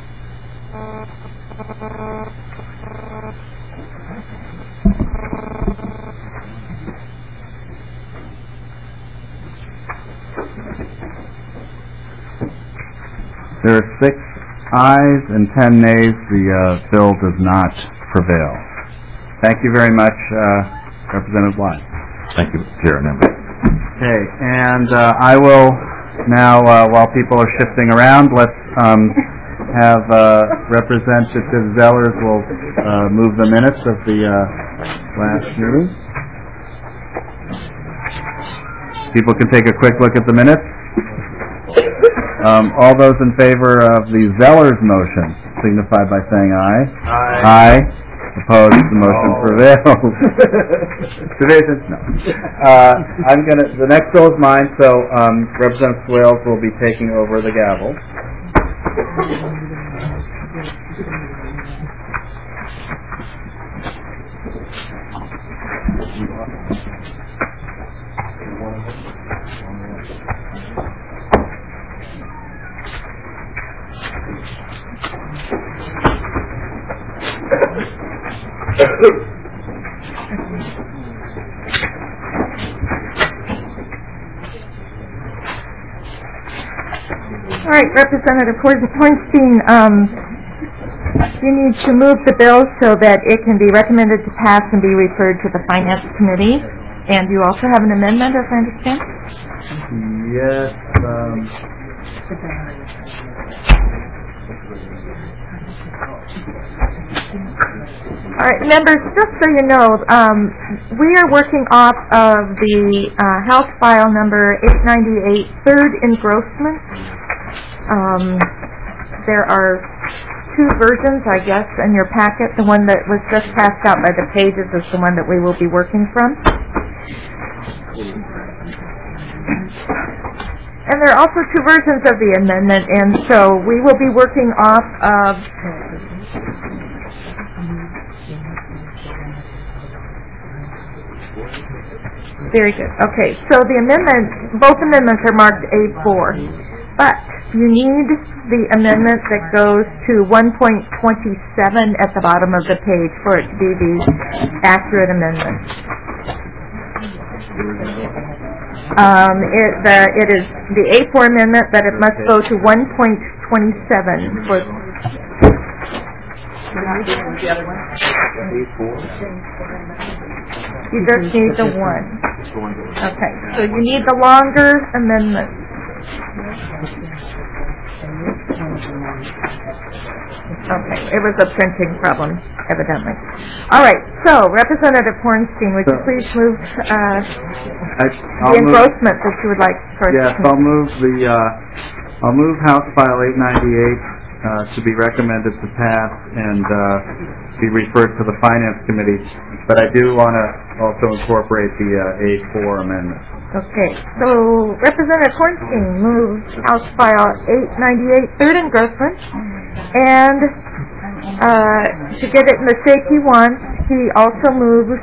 [SPEAKER 1] There are six ayes and ten nays. The uh, bill does not prevail. Thank you very much, uh, Representative Bly.
[SPEAKER 4] Thank you, Mister Chair and members.
[SPEAKER 1] Okay, and uh, I will now, uh, while people are shifting around, let's um, have uh, Representative Zellers will uh, move the minutes of the uh, last meeting. People can take a quick look at the minutes. Um, all those in favor of the Zellers motion signify by saying aye.
[SPEAKER 10] Aye.
[SPEAKER 1] Aye. Opposed, the motion
[SPEAKER 10] No.
[SPEAKER 1] prevails. Division? No. Uh, I'm gonna, the next bill is mine, so um, Representative Swales will be taking over the gavel.
[SPEAKER 9] All right, Representative Hornstein, um, you need to move the bill so that it can be recommended to pass and be referred to the Finance Committee. And you also have an amendment, if I understand?
[SPEAKER 1] Yes. Um,
[SPEAKER 9] All right, members, just so you know, um, we are working off of the uh, House File number eight ninety-eight, third engrossment. Um, there are two versions, I guess, in your packet. The one that was just passed out by the pages is the one that we will be working from. And there are also two versions of the amendment, and so we will be working off of Very good. Okay, so the amendment, both amendments are marked A four, but
[SPEAKER 14] you need the amendment that goes to one point twenty-seven at the bottom of the page for it to be the accurate amendment. Um, it, the, it is the A four amendment, but it must go to one point twenty-seven for. You just need the one. Okay, so you need the longer amendment. Okay, it was a printing problem, evidently. All right, so Representative Hornstein, would you please move uh, the engrossment that you would like first?
[SPEAKER 1] Yes, I'll move the uh, I'll move House File eight ninety-eight uh, to be recommended to pass and uh, be referred to the Finance Committee. But I do want to also incorporate the uh, A four amendment.
[SPEAKER 14] Okay, so Representative Hornstein moves House File eight ninety-eight, third engrossment, and uh, to get it in the shape he wants, he also moves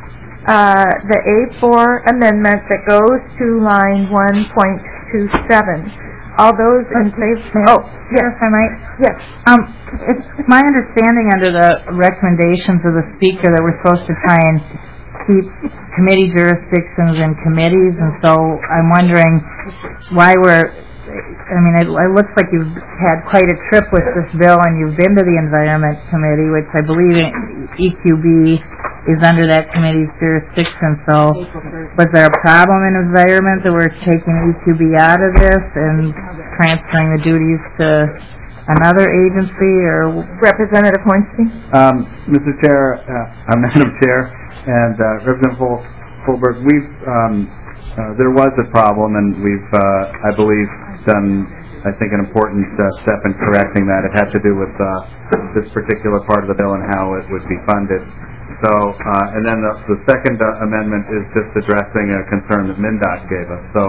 [SPEAKER 14] uh, the A four amendment that goes to line one point two seven. All those in favor? Oh,
[SPEAKER 3] yes, if I might.
[SPEAKER 14] Yes.
[SPEAKER 3] Um, it's my understanding under the recommendations of the speaker that we're supposed to try and keep committee jurisdictions in committees, and so I'm wondering why we're, I mean, it, it looks like you've had quite a trip with this bill, and you've been to the Environment Committee, which I believe E Q B is under that committee's jurisdiction. So was there a problem in environment that we're taking E Q B out of this and transferring the duties to another agency, or
[SPEAKER 14] Representative Hornstein?
[SPEAKER 1] Um, Mister Chair, uh, uh, Madam Chair, and uh, Representative Hol- Holberg, we've um, uh, there was a problem, and we've, uh, I believe, done, I think, an important uh, step in correcting that. It had to do with uh, this particular part of the bill and how it would be funded. So, uh, and then the, the second uh, amendment is just addressing a concern that MnDOT gave us. So,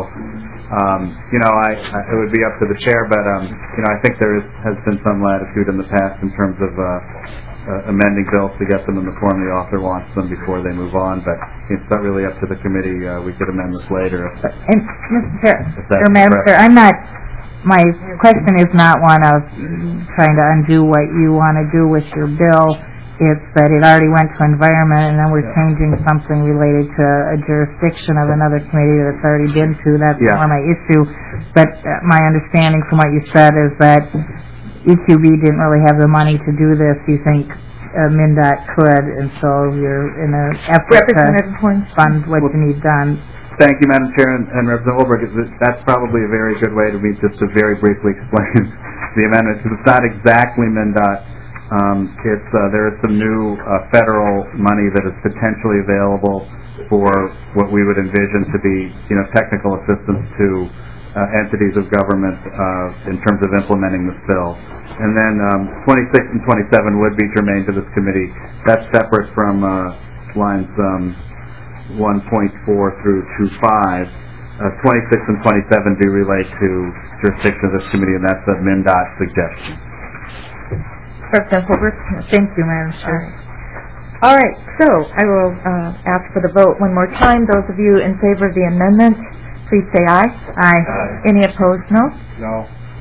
[SPEAKER 1] um, you know, I, I, it would be up to the chair, but, um, you know, I think there is, has been some latitude in the past in terms of uh, uh, amending bills to get them in the form the author wants them before they move on. But it's not really up to the committee. Uh, we could amend this later. If,
[SPEAKER 3] and Mister Chair,
[SPEAKER 1] that's
[SPEAKER 3] or Madam
[SPEAKER 1] correct.
[SPEAKER 3] Chair, I'm not, my question is not one of trying to undo what you want to do with your bill. It's that it already went to environment, and then we're changing something related to a jurisdiction of another committee that it's already been to. That's
[SPEAKER 1] Yeah.
[SPEAKER 3] more my issue. But uh, my understanding from what you said is that E Q B didn't really have the money to do this. You think uh, MnDOT could, and so you're in an effort to fund what you need done.
[SPEAKER 1] Thank you, Madam Chair, and, and Representative Holberg. That's probably a very good way to me just to very briefly explain the amendment, because it's not exactly MnDOT. Um, it's uh, there is some new uh, federal money that is potentially available for what we would envision to be, you know, technical assistance to uh, entities of government uh, in terms of implementing this bill. And then um, twenty-six and twenty-seven would be germane to this committee. That's separate from uh, lines um, one point four through two point five. Uh, twenty-six and twenty-seven do relate to jurisdiction of this committee, and that's a MnDOT suggestion.
[SPEAKER 14] President Holbert? Thank you, Madam Chair. All right, so I will uh, ask for the vote one more time. Those of you in favor of the amendment, please say aye. Aye. Aye. Any opposed, no?
[SPEAKER 6] No.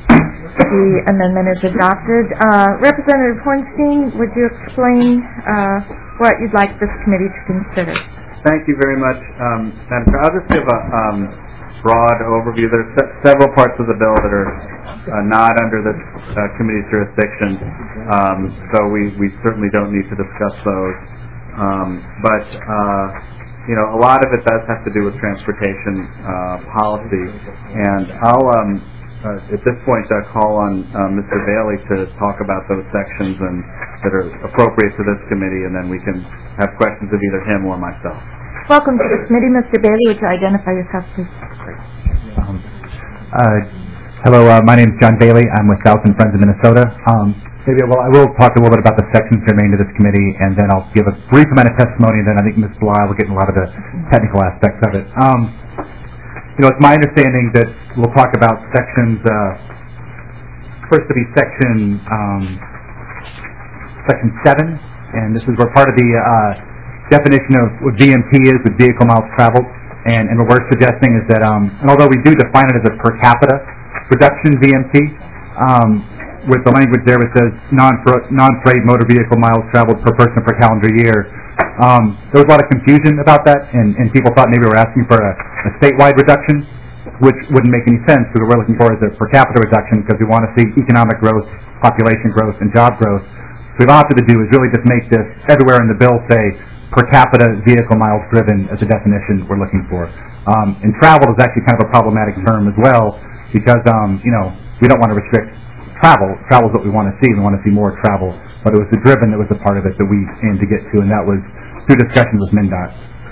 [SPEAKER 14] The amendment is adopted. Uh, Representative Hornstein, would you explain uh, what you'd like this committee to consider?
[SPEAKER 1] Thank you very much, um, Madam Chair. I'll just give a um, broad overview. There are se- several parts of the bill that are uh, not under the uh, committee's jurisdiction, um, so we, we certainly don't need to discuss those. Um, but, uh, you know, a lot of it does have to do with transportation uh, policy, and I'll, um, uh, at this point, uh, call on uh, Mister Bailey to talk about those sections and that are appropriate to this committee, and then we can have questions of either him or myself.
[SPEAKER 14] Welcome to the committee. Mister Bailey, would you identify yourself, please?
[SPEAKER 15] Um, uh, hello, uh, my name is John Bailey. I'm with South and Friends of Minnesota. Um, maybe well, I will talk a little bit about the sections germane to this committee, and then I'll give a brief amount of testimony, and then I think Miz Bly will get in a lot of the technical aspects of it. Um, you know, it's my understanding that we'll talk about sections, uh, first to be section, um, section seven, and this is where part of the uh, definition of what V M T is, with vehicle miles traveled, and, and what we're suggesting is that, um, and although we do define it as a per capita reduction V M T, um, with the language there that says non-freight non-freight motor vehicle miles traveled per person per calendar year. Um, there was a lot of confusion about that, and, and people thought maybe we were asking for a, a statewide reduction, which wouldn't make any sense, because what we're looking for is a per capita reduction, because we want to see economic growth, population growth, and job growth. So what we've opted to do is really just make this everywhere in the bill say per capita vehicle miles driven as a definition we're looking for. Um, and travel is actually kind of a problematic term as well, because um, you know we don't want to restrict travel. Travel is what we want to see. We want to see more travel. But it was the driven that was the part of it that we aimed to get to, and that was through discussions with MnDOT.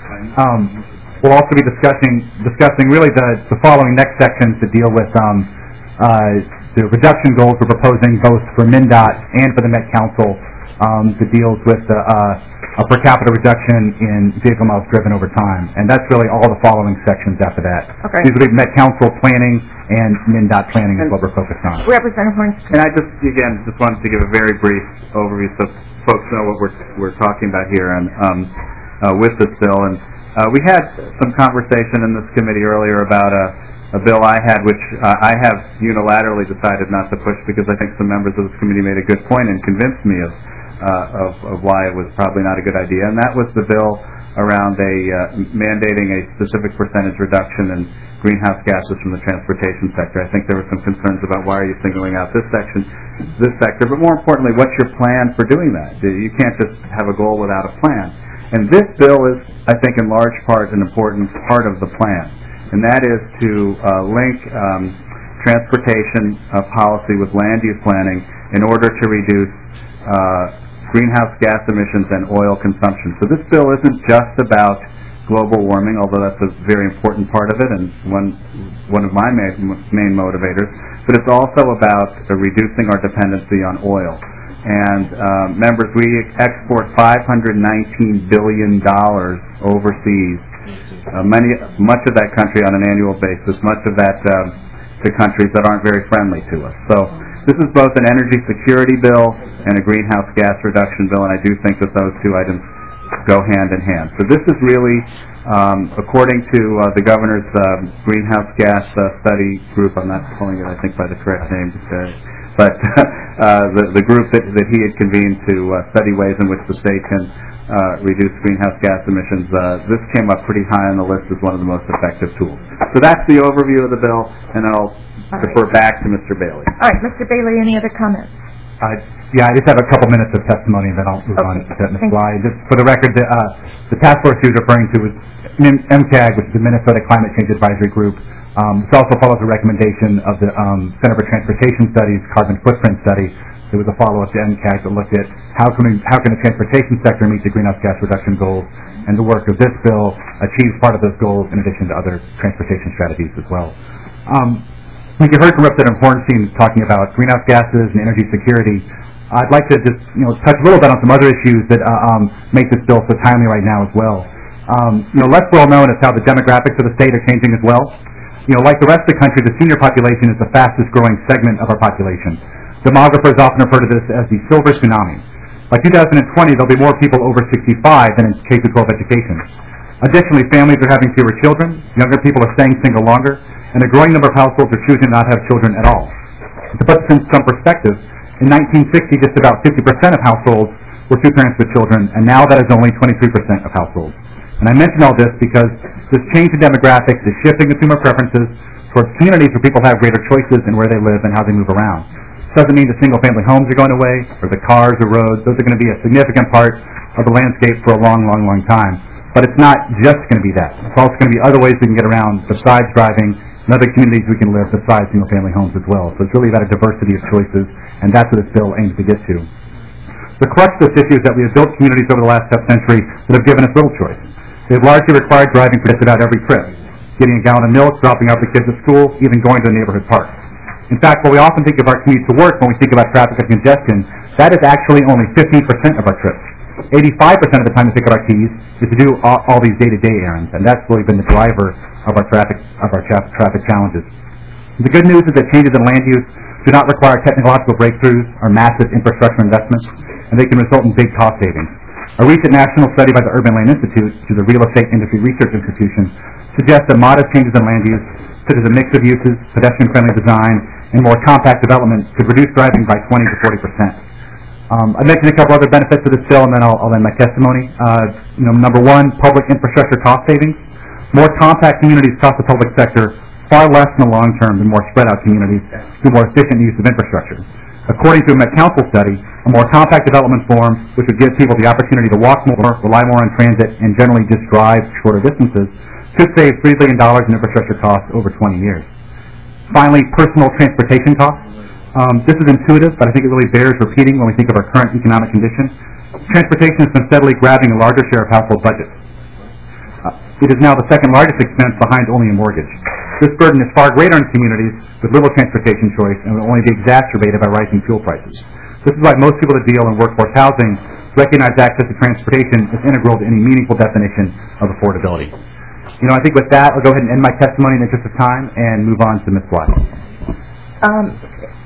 [SPEAKER 15] Um, we'll also be discussing discussing really the, the following next sections that deal with um, uh, the reduction goals we're proposing both for MnDOT and for the Met Council um, that deals with the, uh, a per capita reduction in vehicle miles driven over time. And that's really all the following sections after that.
[SPEAKER 14] Okay.
[SPEAKER 15] These will be Met Council planning and MnDOT planning is what we're focused on.
[SPEAKER 14] Representative Hornsby.
[SPEAKER 1] And I just, again, just wanted to give a very brief overview so folks know what we're, we're talking about here and, um, uh, with this bill. And uh, we had some conversation in this committee earlier about a, a bill I had, which uh, I have unilaterally decided not to push because I think some members of this committee made a good point and convinced me of Uh, of, of why it was probably not a good idea, and that was the bill around a uh, mandating a specific percentage reduction in greenhouse gases from the transportation sector. I think there were some concerns about why are you singling out this section, this sector, but more importantly, what's your plan for doing that? You can't just have a goal without a plan. And this bill is, I think, in large part an important part of the plan, and that is to uh, link um, transportation uh, policy with land use planning in order to reduce uh, greenhouse gas emissions and oil consumption. So this bill isn't just about global warming, although that's a very important part of it and one one of my main, main motivators, but it's also about uh, reducing our dependency on oil. And uh, members, we export five hundred nineteen billion dollars overseas, uh, many, much of that country on an annual basis, much of that uh, to countries that aren't very friendly to us. So this is both an energy security bill and a greenhouse gas reduction bill, and I do think that those two items go hand in hand. So this is really, um, according to uh, the governor's um, greenhouse gas uh, study group, I'm not calling it, I think, by the correct name, uh, but uh, the, the group that, that he had convened to uh, study ways in which the state can uh, reduce greenhouse gas emissions, uh, this came up pretty high on the list as one of the most effective tools. So that's the overview of the bill, and I'll All defer right. back to Mister Bailey.
[SPEAKER 14] All right, Mister Bailey, any other comments?
[SPEAKER 15] Uh, yeah, I just have a couple minutes of testimony, and then I'll move
[SPEAKER 14] okay.
[SPEAKER 15] on to Miz Bly. Just for the record, the, uh, the task force he was referring to was M C A G, which is the Minnesota Climate Change Advisory Group. Um, this also follows a recommendation of the um, Center for Transportation Studies carbon footprint study. There was a follow-up to M C A G that looked at how can, we, how can the transportation sector meet the greenhouse gas reduction goals, and the work of this bill achieves part of those goals in addition to other transportation strategies as well. Um, I think you heard from Representative Hornstein talking about greenhouse gases and energy security. I'd like to just you know touch a little bit on some other issues that uh, um, make this bill so timely right now as well. Um, you know, less well known is how the demographics of the state are changing as well. You know, like the rest of the country, the senior population is the fastest growing segment of our population. Demographers often refer to this as the silver tsunami. By two thousand twenty, there'll be more people over sixty-five than in K through twelve education. Additionally, families are having fewer children, younger people are staying single longer, and a growing number of households are choosing not to have children at all. To put this in some perspective, in nineteen sixty, just about fifty percent of households were two parents with children, and now that is only twenty-three percent of households. And I mention all this because this change in demographics is shifting consumer preferences towards communities where people have greater choices in where they live and how they move around. This doesn't mean the single-family homes are going away, or the cars or roads. Those are going to be a significant part of the landscape for a long, long, long time. But it's not just going to be that. It's also going to be other ways we can get around besides driving, and other communities we can live besides single-family homes as well. So it's really about a diversity of choices, and that's what this bill aims to get to. The crux of this issue is that we have built communities over the last half century that have given us little choice. They've largely required driving for just about every trip, getting a gallon of milk, dropping off the kids at school, even going to the neighborhood park. In fact, while we often think of our commute to work when we think about traffic and congestion, that is actually only fifteen percent of our trips. eighty-five percent of the time we pick up our keys is to do all, all these day-to-day errands, and that's really been the driver of our traffic of our tra traffic challenges. The good news is that changes in land use do not require technological breakthroughs or massive infrastructure investments, and they can result in big cost savings. A recent national study by the Urban Land Institute, which is a real estate industry research institution, suggests that modest changes in land use such as a mix of uses, pedestrian-friendly design, and more compact development could reduce driving by twenty to forty percent. Um, I mentioned a couple other benefits of this bill, and then I'll, I'll end my testimony. Uh, you know, number one, public infrastructure cost savings. More compact communities cost the public sector far less in the long term than more spread-out communities through more efficient use of infrastructure. According to a Met Council study, a more compact development form, which would give people the opportunity to walk more, rely more on transit, and generally just drive shorter distances, could save three billion dollars in infrastructure costs over twenty years. Finally, personal transportation costs. Um, this is intuitive, but I think it really bears repeating when we think of our current economic condition. Transportation has been steadily grabbing a larger share of household budgets. Uh, it is now the second largest expense behind only a mortgage. This burden is far greater in communities with little transportation choice and will only be exacerbated by rising fuel prices. This is why most people that deal in workforce housing recognize access to transportation as integral to any meaningful definition of affordability. You know, I think with that, I'll go ahead and end my testimony in the interest of time and move on to Miz Bly.
[SPEAKER 14] Um,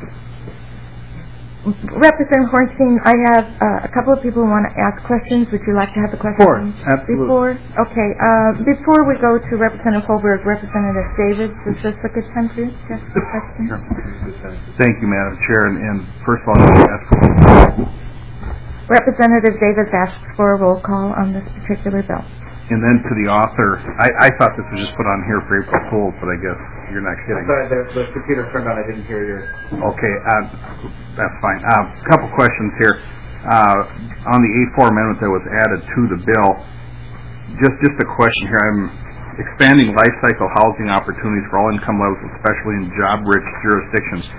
[SPEAKER 14] Representative Hornstein, I have uh, a couple of people who want to ask questions. Would you like to have the questions?
[SPEAKER 1] Before, absolutely.
[SPEAKER 14] Before? Okay. Uh, before we go to Representative Holberg, Representative Davids, is this a good time to ask the question?
[SPEAKER 16] Sure. Thank you, Madam Chair. And, and first of all, I want to ask
[SPEAKER 14] Representative Davids asks for a roll call on this particular bill.
[SPEAKER 16] And then to the author, I, I thought this was just put on here for April Fools, but I guess you're not kidding.
[SPEAKER 15] Sorry, the, the computer turned on. I didn't hear yours.
[SPEAKER 16] Okay, uh, that's fine. A uh, couple questions here. Uh, on the A four amendment that was added to the bill, just just a question here. I'm expanding life cycle housing opportunities for all income levels, especially in job-rich jurisdictions.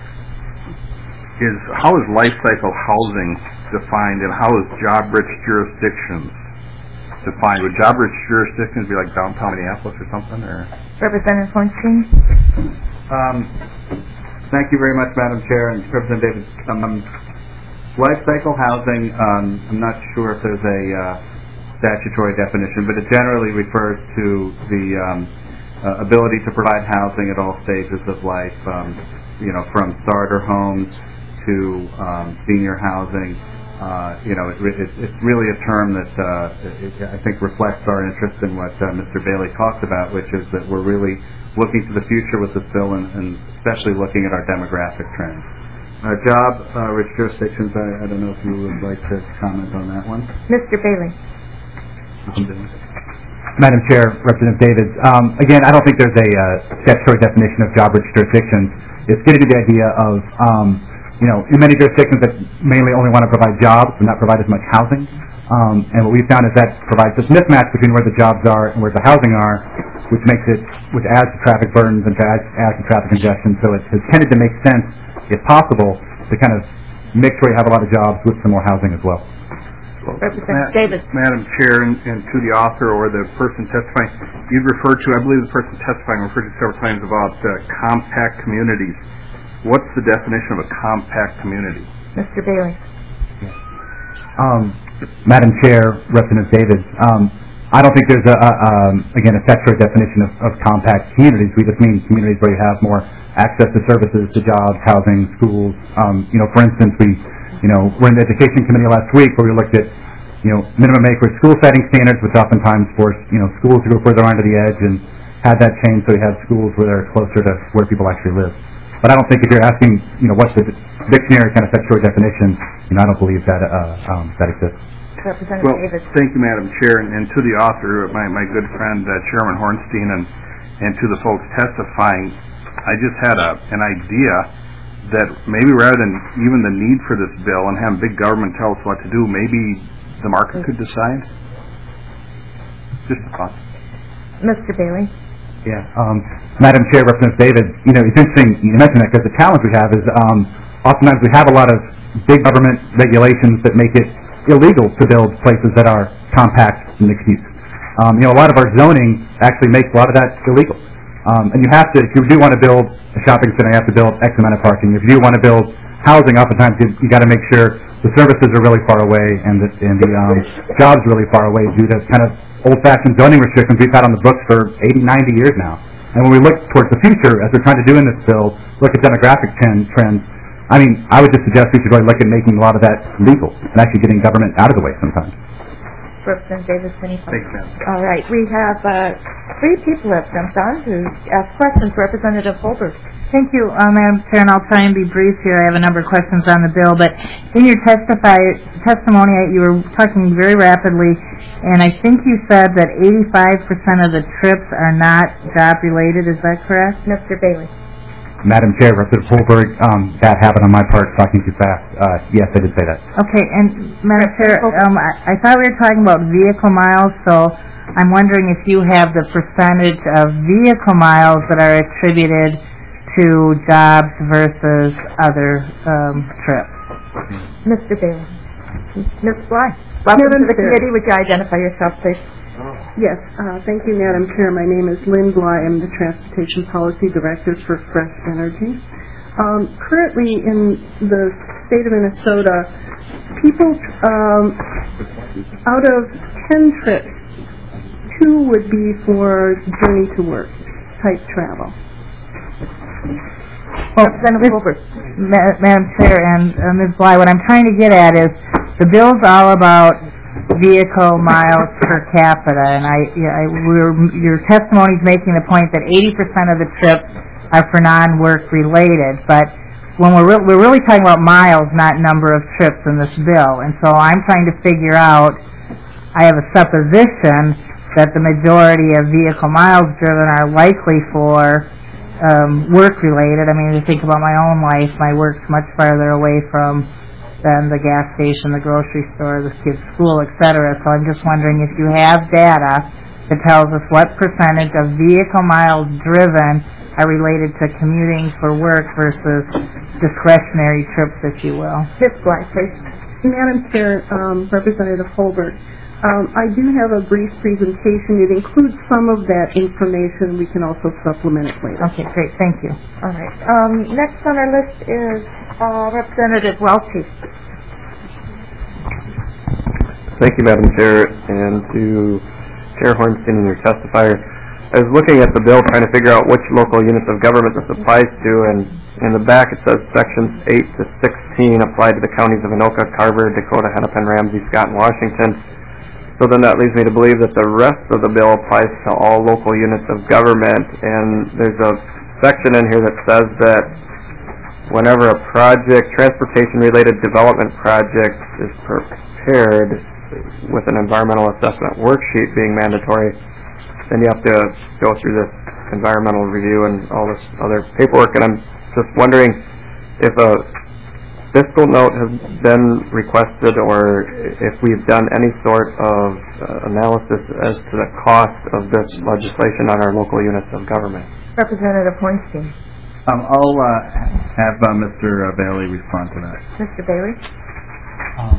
[SPEAKER 16] Is how is life cycle housing defined, and how is job-rich jurisdictions defined? Would job-rich jurisdictions be like downtown Minneapolis or something? Or
[SPEAKER 14] Representative Hornstein.
[SPEAKER 15] Um, thank you very much, Madam Chair and Representative Davis. Um, life cycle housing, um, I'm not sure if there's a uh, statutory definition, but it generally refers to the um, uh, ability to provide housing at all stages of life, um, you know, from starter homes to um, senior housing. Uh, you know, it, it, it's really a term that uh, it, I think reflects our interest in what uh, Mister Bailey talked about, which is that we're really looking to the future with this bill, and, and especially looking at our demographic trends. Our job, uh, rich jurisdictions, I, I don't know if you would like to comment on that one.
[SPEAKER 14] Mister Bailey.
[SPEAKER 15] Madam Chair, Representative Davids, um, again, I don't think there's a uh, statutory definition of job-rich jurisdictions. It's getting to the idea of um, you know, in many jurisdictions that mainly only want to provide jobs but not provide as much housing. Um, and what we've found is that provides this mismatch between where the jobs are and where the housing are, which makes it, which adds to traffic burdens and adds, adds to traffic congestion. So it has tended to make sense, if possible, to kind of mix where you have a lot of jobs with some more housing as well.
[SPEAKER 14] Representative Davis.
[SPEAKER 16] Madam Chair, and, and to the author or the person testifying, you'd referred to, I believe the person testifying referred to several times about uh, compact communities. What's the definition of a compact community?
[SPEAKER 14] Mister Bailey.
[SPEAKER 15] Um, Madam Chair, Representative Davids, um, I don't think there's, a, a, um, again, a statutory definition of, of compact communities. We just mean communities where you have more access to services, to jobs, housing, schools. Um, you know, for instance, we, you know, we're in the Education Committee last week where we looked at, you know, minimum acreage school setting standards, which oftentimes force, you know, schools to go further onto the edge, and had that change so we have schools where they're closer to where people actually live. But I don't think if you're asking, you know, what's the dictionary kind of statutory definition, you know, I don't believe that uh, um, that exists.
[SPEAKER 14] Representative
[SPEAKER 16] well,
[SPEAKER 14] Davis.
[SPEAKER 16] Thank you, Madam Chair, and, and to the author, my, my good friend uh, Chairman Hornstein, and, and to the folks testifying, I just had a, an idea that maybe rather than even the need for this bill and have big government tell us what to do, maybe the market could decide. Just a thought.
[SPEAKER 14] Mister Bailey.
[SPEAKER 15] Yeah, um, Madam Chair, Representative David, you know, it's interesting you mentioned that because the challenge we have is um, oftentimes we have a lot of big government regulations that make it illegal to build places that are compact and mixed use. Um, you know, a lot of our zoning actually makes a lot of that illegal. Um, and you have to, if you do want to build a shopping center, you have to build X amount of parking. If you do want to build housing, oftentimes you, you got to make sure the services are really far away and the, and the um, jobs really far away due to kind of old-fashioned zoning restrictions we've had on the books for eighty, ninety years now. And when we look towards the future, as we're trying to do in this bill, look at demographic trend, trends, I mean, I would just suggest we should really look at making a lot of that legal and actually getting government out of the way sometimes.
[SPEAKER 14] Representative Davis, any
[SPEAKER 16] Thanks, ma'am.
[SPEAKER 14] All right, we have uh, three people have jumped on to ask questions. Representative Holbert.
[SPEAKER 3] Thank you, uh, Madam Chair, and I'll try and be brief here. I have a number of questions on the bill, but in your testify, testimony, you were talking very rapidly, and I think you said that eighty-five percent of the trips are not job-related. Is that correct?
[SPEAKER 14] Mister Bailey.
[SPEAKER 15] Madam Chair, Representative Holberg, um, that happened on my part, talking too fast. Uh, yes, I did say that.
[SPEAKER 3] Okay, and Madam Chair, um, I, I thought we were talking about vehicle miles, so I'm wondering if you have the percentage of vehicle miles that are attributed to jobs versus other um, trips.
[SPEAKER 14] Mister Bailey. Miz Bly. Welcome to the committee. Would you identify yourself, please?
[SPEAKER 17] Yes, uh, thank you, Madam Chair. My name is Lynn Bly. I'm the Transportation Policy Director for Fresh Energy. Um, currently in the state of Minnesota, people, um, out of ten trips, two would be for journey to work type travel.
[SPEAKER 3] Well, Ma- Madam Chair and uh, Miz Bly, what I'm trying to get at is the bill's all about vehicle miles per capita, and I, yeah, I we're, your testimony is making the point that eighty percent of the trips are for non-work related, but when we're re- we're really talking about miles, not number of trips in this bill, and so I'm trying to figure out. I have a supposition that the majority of vehicle miles driven are likely for um, work related. I mean, to think about my own life, my work's much farther away from than the gas station, the grocery store, the kids' school, et cetera. So I'm just wondering if you have data that tells us what percentage of vehicle miles driven are related to commuting for work versus discretionary trips, if you will.
[SPEAKER 14] Miz Bly, please.
[SPEAKER 17] Madam Chair, um, Representative Holbert, um, I do have a brief presentation. It includes some of that information. We can also supplement it later.
[SPEAKER 3] Okay, great. Thank you.
[SPEAKER 14] All right. Um, next on our list is uh, Representative Welty.
[SPEAKER 18] Thank you, Madam Chair, and to Chair Hornstein and your testifier. I was looking at the bill trying to figure out which local units of government this applies to, and in the back it says sections eight to sixteen apply to the counties of Anoka, Carver, Dakota, Hennepin, Ramsey, Scott, and Washington. So then that leads me to believe that the rest of the bill applies to all local units of government, and there's a section in here that says that whenever a project, transportation-related development project is prepared with an environmental assessment worksheet being mandatory, then you have to go through this environmental review and all this other paperwork. And I'm just wondering if a fiscal note has been requested or if we've done any sort of uh, analysis as to the cost of this legislation on our local units of government.
[SPEAKER 14] Representative Hornstein.
[SPEAKER 1] Um, I'll uh, have uh, Mister Bailey respond to that.
[SPEAKER 14] Mister Bailey.
[SPEAKER 15] Um,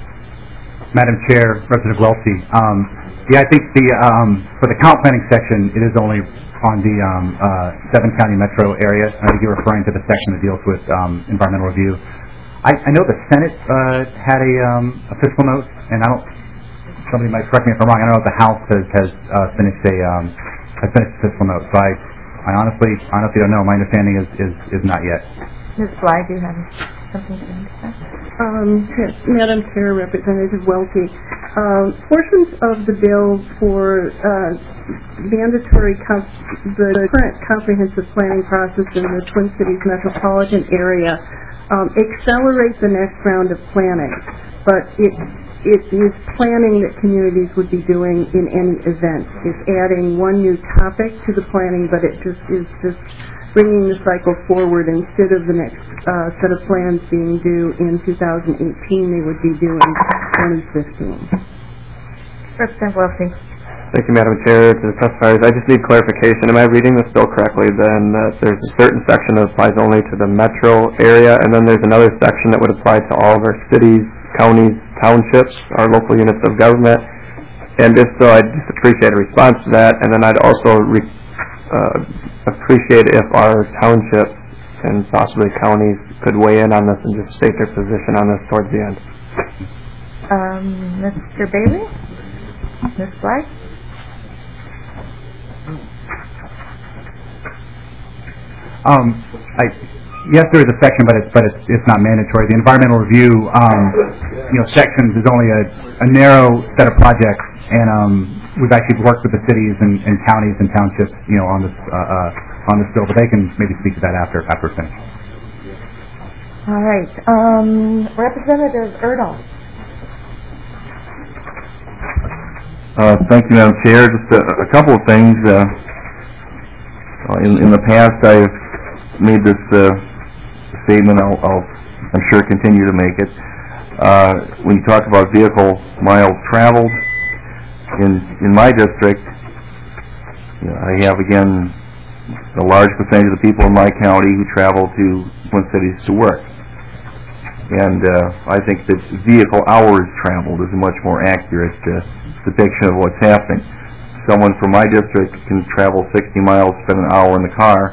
[SPEAKER 15] Madam Chair, Representative Welty, um, yeah, I think the um, for the count planning section, it is only on the um, uh, seven county metro area. I think you're referring to the section that deals with um, environmental review. I, I know the Senate uh, had a, um, a fiscal note, and I don't. Somebody might correct me if I'm wrong. I don't know if the House has, has uh, finished a um, has finished a fiscal note. So I, I honestly, honestly don't know. My understanding is, is, is not yet.
[SPEAKER 14] Miz Bly, do you have something to say?
[SPEAKER 17] Um, yes, Madam Chair, Representative Welty, um, portions of the bill for uh, mandatory com- the current comprehensive planning process in the Twin Cities metropolitan area um, accelerate the next round of planning, but it it is planning that communities would be doing in any event. It's adding one new topic to the planning, but it just is just bringing the cycle forward. Instead of the next uh, set of plans being due in two thousand eighteen, they would be due in twenty fifteen.
[SPEAKER 14] Representative Welty.
[SPEAKER 18] Thank you, Madam Chair. To the testifiers, I just need clarification. Am I reading this bill correctly then that there's a certain section that applies only to the metro area, and then there's another section that would apply to all of our cities, counties, townships, our local units of government? And if so, I'd just appreciate a response to that, and then I'd also re- uh, appreciate if our townships and possibly counties could weigh in on this and just state their position on this towards the end.
[SPEAKER 14] Um, Mister Bailey? Miz Bly?
[SPEAKER 15] Um, I, yes, there is a section, but it's but it's it's not mandatory. The environmental review, um, you know, sections is only a, a narrow set of projects, and um, we've actually worked with the cities and, and counties and townships, you know, on this uh, uh, on this bill. But they can maybe speak to that after after we're finished.
[SPEAKER 14] All right, um, Representative Erdahl.
[SPEAKER 6] Uh, thank you, Madam Chair. Just a, a couple of things. Uh, in, in the past, I've made this uh, statement. I'll, I'll, I'm sure, continue to make it. Uh, when you talk about vehicle miles traveled, in in my district, you know, I have again a large percentage of the people in my county who travel to Twin Cities to work, and uh, I think that vehicle hours traveled is a much more accurate uh, depiction of what's happening. Someone from my district can travel sixty miles, spend an hour in the car.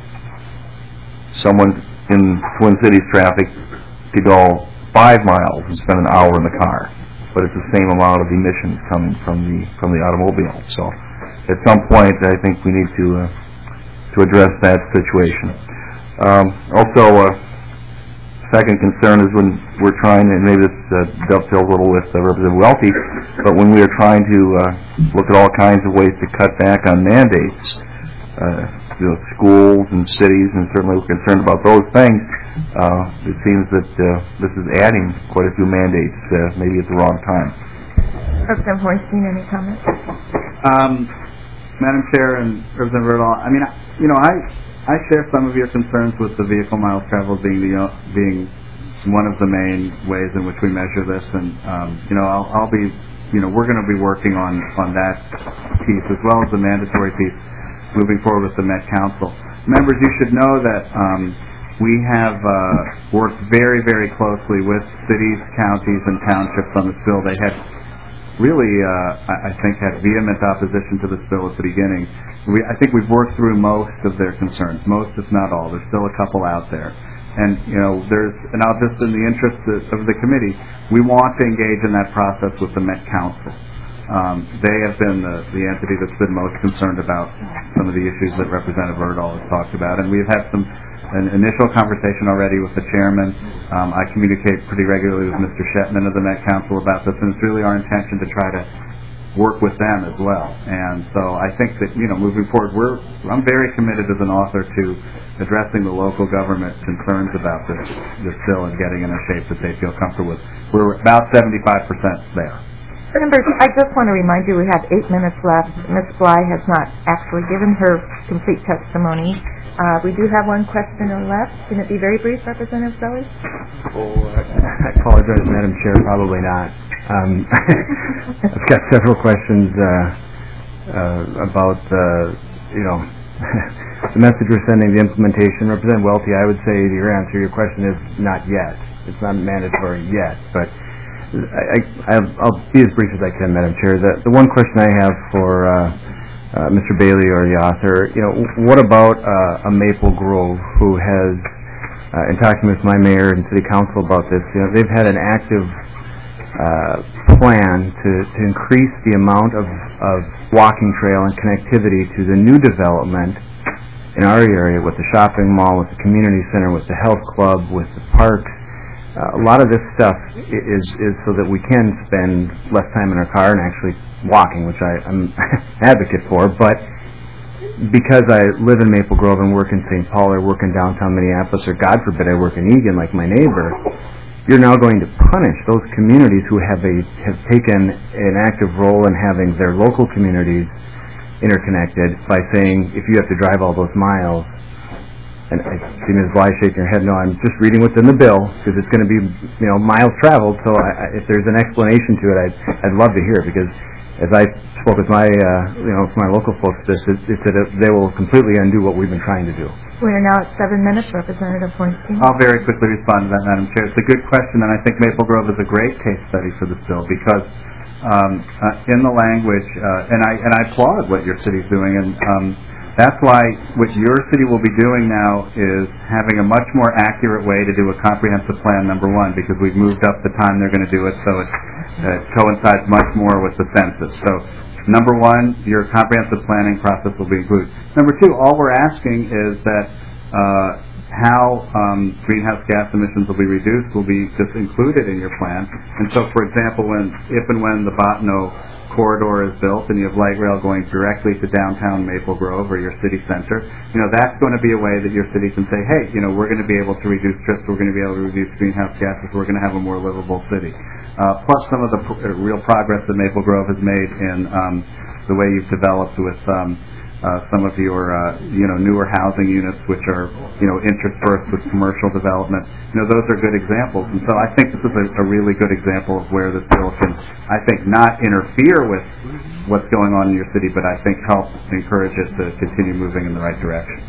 [SPEAKER 6] Someone in Twin Cities traffic could go five miles and spend an hour in the car, but it's the same amount of emissions coming from the from the automobile. So, at some point, I think we need to uh, to address that situation. Um, also, uh, second concern is when we're trying, and maybe this uh, dovetails a little with uh, Representative Welty, but when we are trying to uh, look at all kinds of ways to cut back on mandates, uh, you know, schools and cities, and certainly we're concerned about those things, uh, it seems that uh, this is adding quite a few mandates, uh, maybe at the wrong time.
[SPEAKER 14] Representative Hornstein, any comments?
[SPEAKER 1] Um, Madam Chair and Representative Erdahl, I mean, you know, I I share some of your concerns with the vehicle miles traveled being the uh, being one of the main ways in which we measure this, and um, you know, I'll, I'll be, you know, we're going to be working on on that piece as well as the mandatory piece moving forward with the Met Council. Members, you should know that um, we have uh, worked very, very closely with cities, counties, and townships on this bill. They had really, uh, I think, had vehement opposition to this bill at the beginning. We, I think we've worked through most of their concerns, most if not all. There's still a couple out there. And, you know, there's, and I'll just, in the interest of the committee, we want to engage in that process with the Met Council. Um, they have been the, the entity that's been most concerned about some of the issues that Representative Erdahl has talked about. And we've had some an initial conversation already with the chairman. Um, I communicate pretty regularly with Mister Shetman of the Met Council about this, and it's really our intention to try to work with them as well. And so I think that, you know, moving forward, we're I'm very committed as an author to addressing the local government concerns about this this bill and getting in a shape that they feel comfortable with. We're about seventy-five percent there.
[SPEAKER 14] Members, I just want to remind you we have eight minutes left. Miz Bly has not actually given her complete testimony. Uh, we do have one questioner left. Can it be very brief, Representative Sellers?
[SPEAKER 5] Oh, I apologize, Madam Chair. Probably not. Um, I've got several questions uh, uh, about, uh, you know, the message we're sending, the implementation. Representative Welty, I would say your answer to your question is not yet. It's not mandatory yet, but I, I, I'll be as brief as I can, Madam Chair. The, the one question I have for uh, uh, Mister Bailey or the author, you know, what about uh, a Maple Grove who has, uh, in talking with my mayor and city council about this, you know, they've had an active uh, plan to, to increase the amount of, of walking trail and connectivity to the new development in our area with the shopping mall, with the community center, with the health club, with the parks. Uh, a lot of this stuff is is so that we can spend less time in our car and actually walking, which I, I'm an advocate for. But because I live in Maple Grove and work in Saint Paul or work in downtown Minneapolis, or God forbid I work in Eagan like my neighbor, you're now going to punish those communities who have a have taken an active role in having their local communities interconnected by saying if you have to drive all those miles. And I see Miz Bly shaking her head. No, I'm just reading what's in the bill because it's going to be, you know, miles traveled. So I, I, if there's an explanation to it, I'd, I'd love to hear it because as I spoke with my, uh, you know, my local folks, this it, it said it, they will completely undo what we've been trying to do.
[SPEAKER 14] We are now at seven minutes, Representative Hornstein.
[SPEAKER 1] I'll very quickly respond to that, Madam Chair. It's a good question, and I think Maple Grove is a great case study for this bill because um, uh, in the language, uh, and I and I applaud what your city's doing, and um, that's why what your city will be doing now is having a much more accurate way to do a comprehensive plan, number one, because we've moved up the time they're going to do it so it uh, coincides much more with the census. So, number one, your comprehensive planning process will be included. Number two, all we're asking is that uh,
[SPEAKER 2] how um, greenhouse gas emissions will be reduced will be just included in your plan. And so, for example, when if and when the Bottineau corridor is built and you have light rail going directly to downtown Maple Grove or your city center, you know, that's going to be a way that your city can say, hey, you know, we're going to be able to reduce trips, we're going to be able to reduce greenhouse gases, we're going to have a more livable city. Uh, plus some of the pr- real progress that Maple Grove has made in um, the way you've developed with um, Uh, some of your, uh, you know, newer housing units, which are, you know, interspersed with commercial development. You know, those are good examples. And so I think this is a, a really good example of where this bill can, I think, not interfere with what's going on in your city, but I think help encourage it to continue moving in the right direction.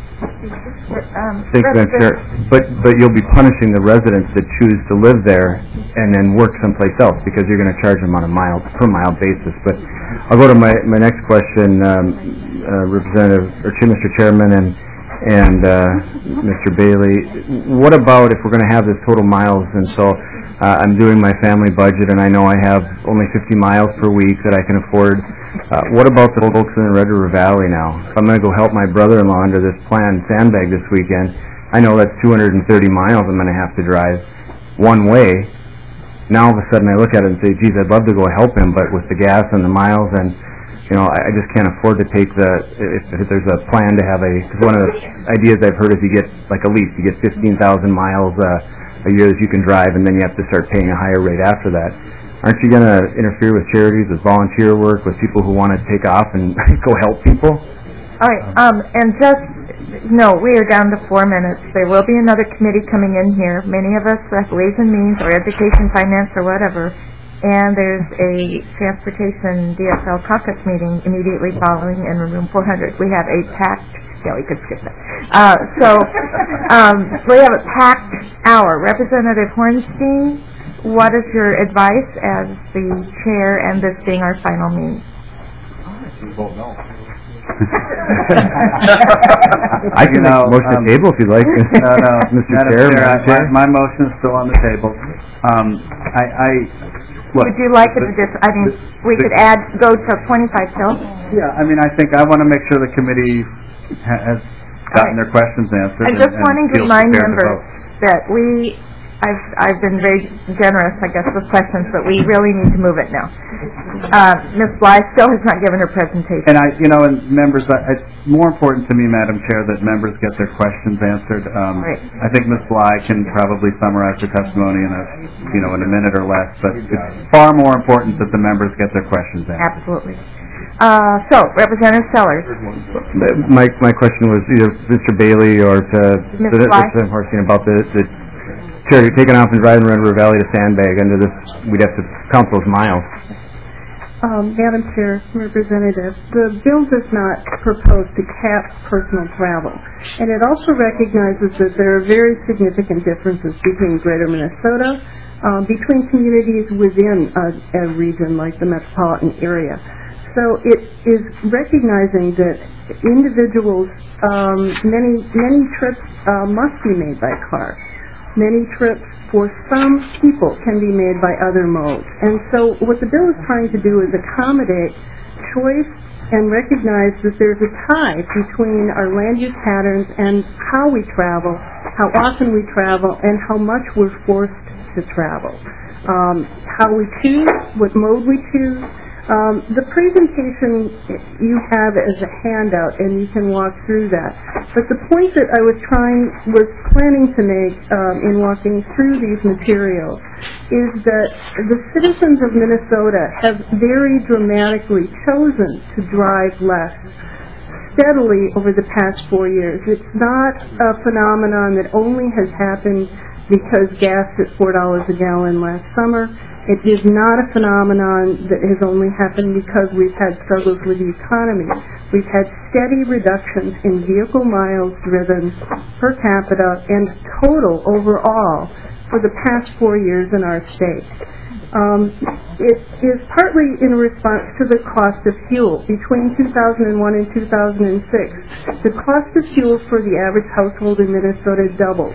[SPEAKER 5] Um, Thanks, Madam Chair. But but you'll be punishing the residents that choose to live there and then work someplace else because you're going to charge them on a mile per mile basis. But I'll go to my my next question. Um, Uh, Representative, or Mister Chairman, and and uh, Mister Bailey, what about if we're going to have this total miles? And so uh, I'm doing my family budget, and I know I have only fifty miles per week that I can afford. Uh, what about the folks in the Red River Valley now? If I'm going to go help my brother-in-law under this plan, Sandbag, this weekend, I know that's two hundred thirty miles I'm going to have to drive one way. Now all of a sudden I look at it and say, geez, I'd love to go help him, but with the gas and the miles and you know, I just can't afford to take the, if, if there's a plan to have a, because one of the ideas I've heard is you get, like a lease, you get fifteen thousand miles uh, a year that you can drive, and then you have to start paying a higher rate after that. Aren't you going to interfere with charities, with volunteer work, with people who want to take off and go help people?
[SPEAKER 14] All right, um, and just, no, we are down to four minutes. There will be another committee coming in here. Many of us have Ways and Means or Education, Finance, or whatever. And there's a Transportation D S L caucus meeting immediately following in room four hundred. We have a packed, yeah, we could skip that. Uh, so, um, we have a packed hour. Representative Hornstein, what is your advice as the chair and this being our final meeting?
[SPEAKER 2] Vote no.
[SPEAKER 5] I can
[SPEAKER 2] you know,
[SPEAKER 5] make a motion
[SPEAKER 2] um,
[SPEAKER 5] to table if you'd like.
[SPEAKER 2] No, no,
[SPEAKER 5] Mister
[SPEAKER 2] Madam
[SPEAKER 5] Chair,
[SPEAKER 2] Chair,
[SPEAKER 5] Madam Chair.
[SPEAKER 2] My, my motion is still on the table. Um, I, I look,
[SPEAKER 14] Would you like it to just, I mean, we could add, go to twenty-five till?
[SPEAKER 2] Yeah, I mean, I think I want to make sure the committee ha- has gotten their questions answered.
[SPEAKER 14] I'm just
[SPEAKER 2] and,
[SPEAKER 14] wanting
[SPEAKER 2] and
[SPEAKER 14] to
[SPEAKER 2] feels
[SPEAKER 14] remind
[SPEAKER 2] prepared to
[SPEAKER 14] members
[SPEAKER 2] vote.
[SPEAKER 14] that we, I've, I've been very generous, I guess, with questions, but we really need to move it now. Uh, Miz Bly still has not given her presentation.
[SPEAKER 2] And I, you know, and members, I, it's more important to me, Madam Chair, that members get their questions answered. Um,
[SPEAKER 14] right.
[SPEAKER 2] I think Miz Bly can probably summarize her testimony in a, you know, in a minute or less, but it's far more important that the members get their questions answered.
[SPEAKER 14] Absolutely. Uh, so, Representative Sellers.
[SPEAKER 5] My my question was either Mister Bailey or to
[SPEAKER 14] Miz
[SPEAKER 5] to
[SPEAKER 14] Bly?
[SPEAKER 5] Mister Horstein about the the charity taking off and driving Red River Valley to Sandbag under this. We'd have to count those miles.
[SPEAKER 17] Um, Madam Chair, Representative, the bill does not propose to cap personal travel, and it also recognizes that there are very significant differences between Greater Minnesota, um, between communities within a, a region like the metropolitan area. So it is recognizing that individuals, um, many many trips uh, must be made by car. Many trips for some people can be made by other modes. And so what the bill is trying to do is accommodate choice and recognize that there's a tie between our land use patterns and how we travel, how often we travel, and how much we're forced to travel. Um, how we choose, what mode we choose. Um, the presentation you have as a handout, and you can walk through that. But the point that I was trying, was planning to make um, in walking through these materials is that the citizens of Minnesota have very dramatically chosen to drive less steadily over the past four years. It's not a phenomenon that only has happened because gas hit four dollars a gallon last summer. It is not a phenomenon that has only happened because we've had struggles with the economy. We've had steady reductions in vehicle miles driven per capita and total overall for the past four years in our state. Um, it is partly in response to the cost of fuel. Between two thousand one and two thousand six, the cost of fuel for the average household in Minnesota doubled.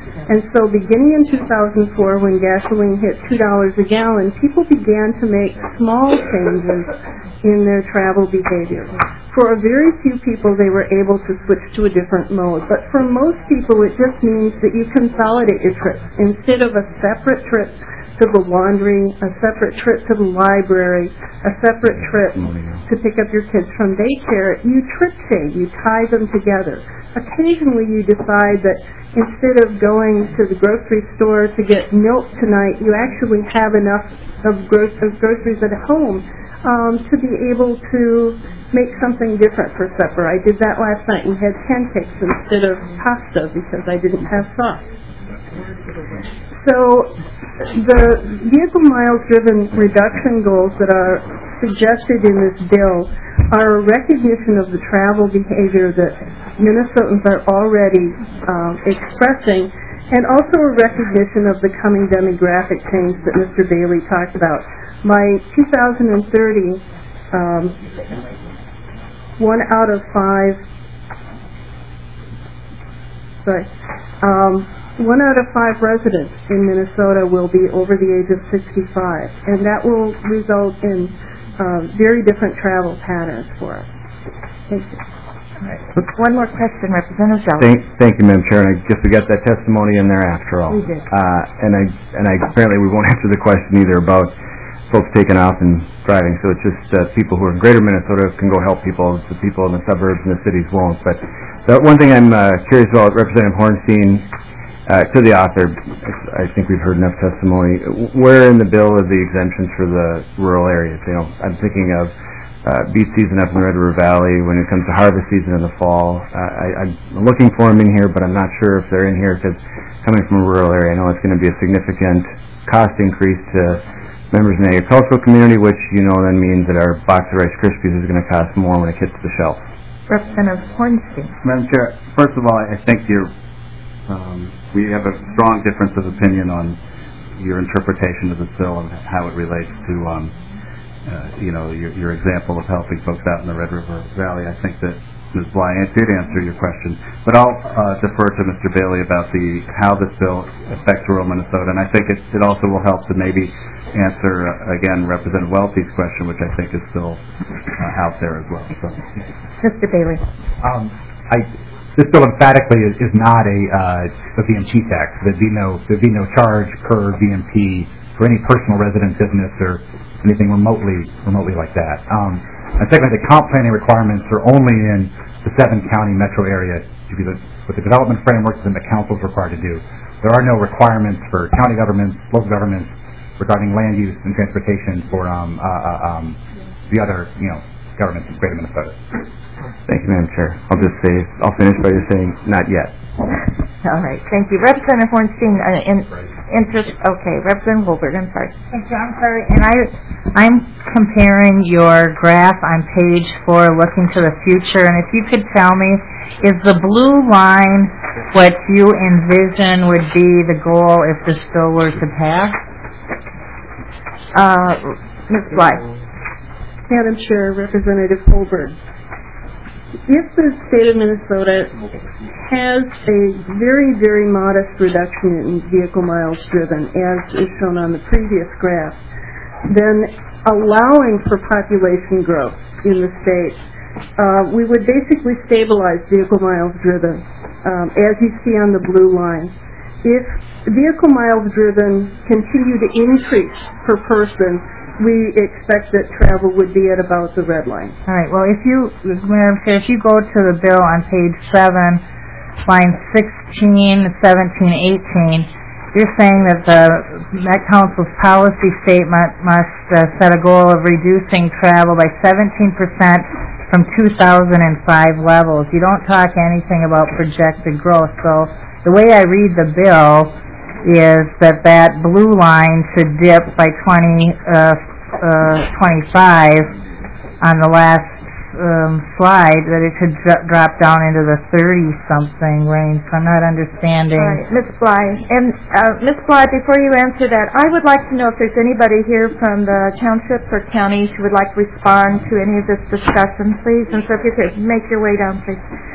[SPEAKER 17] And so beginning in two thousand four, when gasoline hit two dollars a gallon, people began to make small changes in their travel behavior. For a very few people, they were able to switch to a different mode. But for most people, it just means that you consolidate your trips. Instead of a separate trip to the laundry, a separate trip to the library, a separate trip to pick up your kids from daycare, you trip shade, you tie them together. Occasionally you decide that instead of going to the grocery store to get milk tonight, you actually have enough of, gro- of groceries at home um, to be able to make something different for supper. I did that last night. We had pancakes instead of pasta because I didn't have sauce. So the vehicle miles driven reduction goals that are suggested in this bill are a recognition of the travel behavior that Minnesotans are already um, expressing, and also a recognition of the coming demographic change that Mister Bailey talked about. By two thousand thirty, um, one out of five, sorry, um, One out of five residents in Minnesota will be over the age of sixty-five, and that will result in uh, very different travel patterns for us. Thank you.
[SPEAKER 14] Right. One more question, Representative Zeller.
[SPEAKER 5] Thank, thank you, Madam Chair. And I guess we got that testimony in there after all.
[SPEAKER 14] We did.
[SPEAKER 5] Uh, and I and I apparently we won't answer the question either about folks taking off and driving. So it's just uh, people who are in Greater Minnesota can go help people. The people in the suburbs and the cities won't. But the one thing I'm uh, curious about, Representative Hornstein. Uh, to the author, I think we've heard enough testimony. Where in the bill are the exemptions for the rural areas? You know, I'm thinking of uh, beet season up in the Red River Valley. When it comes to harvest season in the fall, uh, I, I'm looking for them in here, but I'm not sure if they're in here because coming from a rural area, I know it's going to be a significant cost increase to members in the agricultural community, which you know then means that our box of Rice Krispies is going to cost more when it hits the shelf.
[SPEAKER 14] Representative Hornstein.
[SPEAKER 1] Madam Chair, first of all, I think you're Um, we have a strong difference of opinion on your interpretation of this bill and how it relates to, um, uh, you know, your, your example of helping folks out in the Red River Valley. I think that Miz Bly did answer your question, but I'll uh, defer to Mister Bailey about the how this bill affects rural Minnesota, and I think it, it also will help to maybe answer uh, again Representative Welty's question, which I think is still uh, out there as well. So.
[SPEAKER 14] Mister Bailey.
[SPEAKER 15] Um, I. This bill emphatically is, is not a, uh, a V M T tax. There'd be no there'd be no charge per V M P for any personal resident business or anything remotely remotely like that. Um, and secondly, the comp planning requirements are only in the seven county metro area to be the, with the development frameworks that the council is required to do. There are no requirements for county governments, local governments regarding land use and transportation for um, uh, uh, um, the other you know governments in Greater Minnesota.
[SPEAKER 5] Thank you, Madam Chair. I'll just say, I'll finish by just saying, not yet.
[SPEAKER 14] All right, thank you. Representative Hornstein, uh, in, interest, okay, Representative Wolbert, I'm sorry.
[SPEAKER 3] Thank you, I'm sorry, and I, I'm comparing your graph on page four, looking to the future, and if you could tell me, is the blue line what you envision would be the goal if this bill were to pass?
[SPEAKER 14] Uh, Miz Bly.
[SPEAKER 17] Madam Chair, Representative Holberg. If the state of Minnesota has a very, very modest reduction in vehicle miles driven, as is shown on the previous graph, then allowing for population growth in the state, uh, we would basically stabilize vehicle miles driven, um, as you see on the blue line. If vehicle miles driven continue to increase per person, we expect that travel would be at about the red line.
[SPEAKER 3] All right. Well, if you, Madam Chair, if you go to the bill on page seven, lines sixteen, seventeen, eighteen, you're saying that the Met Council's policy statement must uh, set a goal of reducing travel by seventeen percent from two thousand five levels. You don't talk anything about projected growth. So the way I read the bill is that that blue line should dip by twenty, uh, uh, twenty-five on the last um, slide, that it could dr- drop down into the thirty-something range. So I'm not understanding.
[SPEAKER 14] All right, Miz Bly. And uh, Miz Bly, before you answer that, I would like to know if there's anybody here from the townships or counties who would like to respond to any of this discussion, please. And so if you could make your way down, please.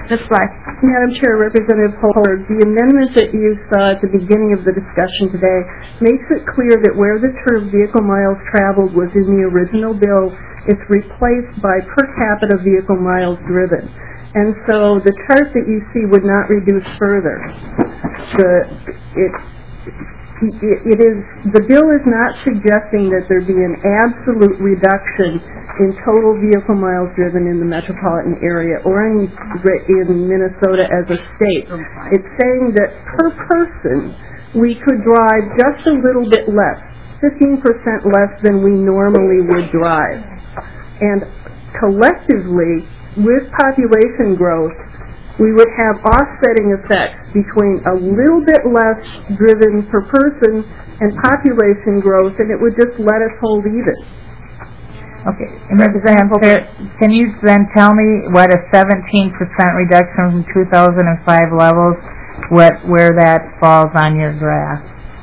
[SPEAKER 14] Miz Bly.
[SPEAKER 17] Madam Chair, Representative Holder, the amendment that you saw at the beginning of the discussion today makes it clear that where the term vehicle miles traveled was in the original bill, it's replaced by per capita vehicle miles driven. And so the chart that you see would not reduce further. The, it, it, it is, the bill is not suggesting that there be an absolute reduction in total vehicle miles driven in the metropolitan area or in, in Minnesota as a state. It's saying that per person we could drive just a little bit less, fifteen percent less than we normally would drive. And collectively, with population growth, we would have offsetting effects between a little bit less driven per person and population growth, and it would just let us hold even.
[SPEAKER 3] Okay, and Representative, can you then tell me what a seventeen percent reduction from two thousand five levels, what where that falls on your graph?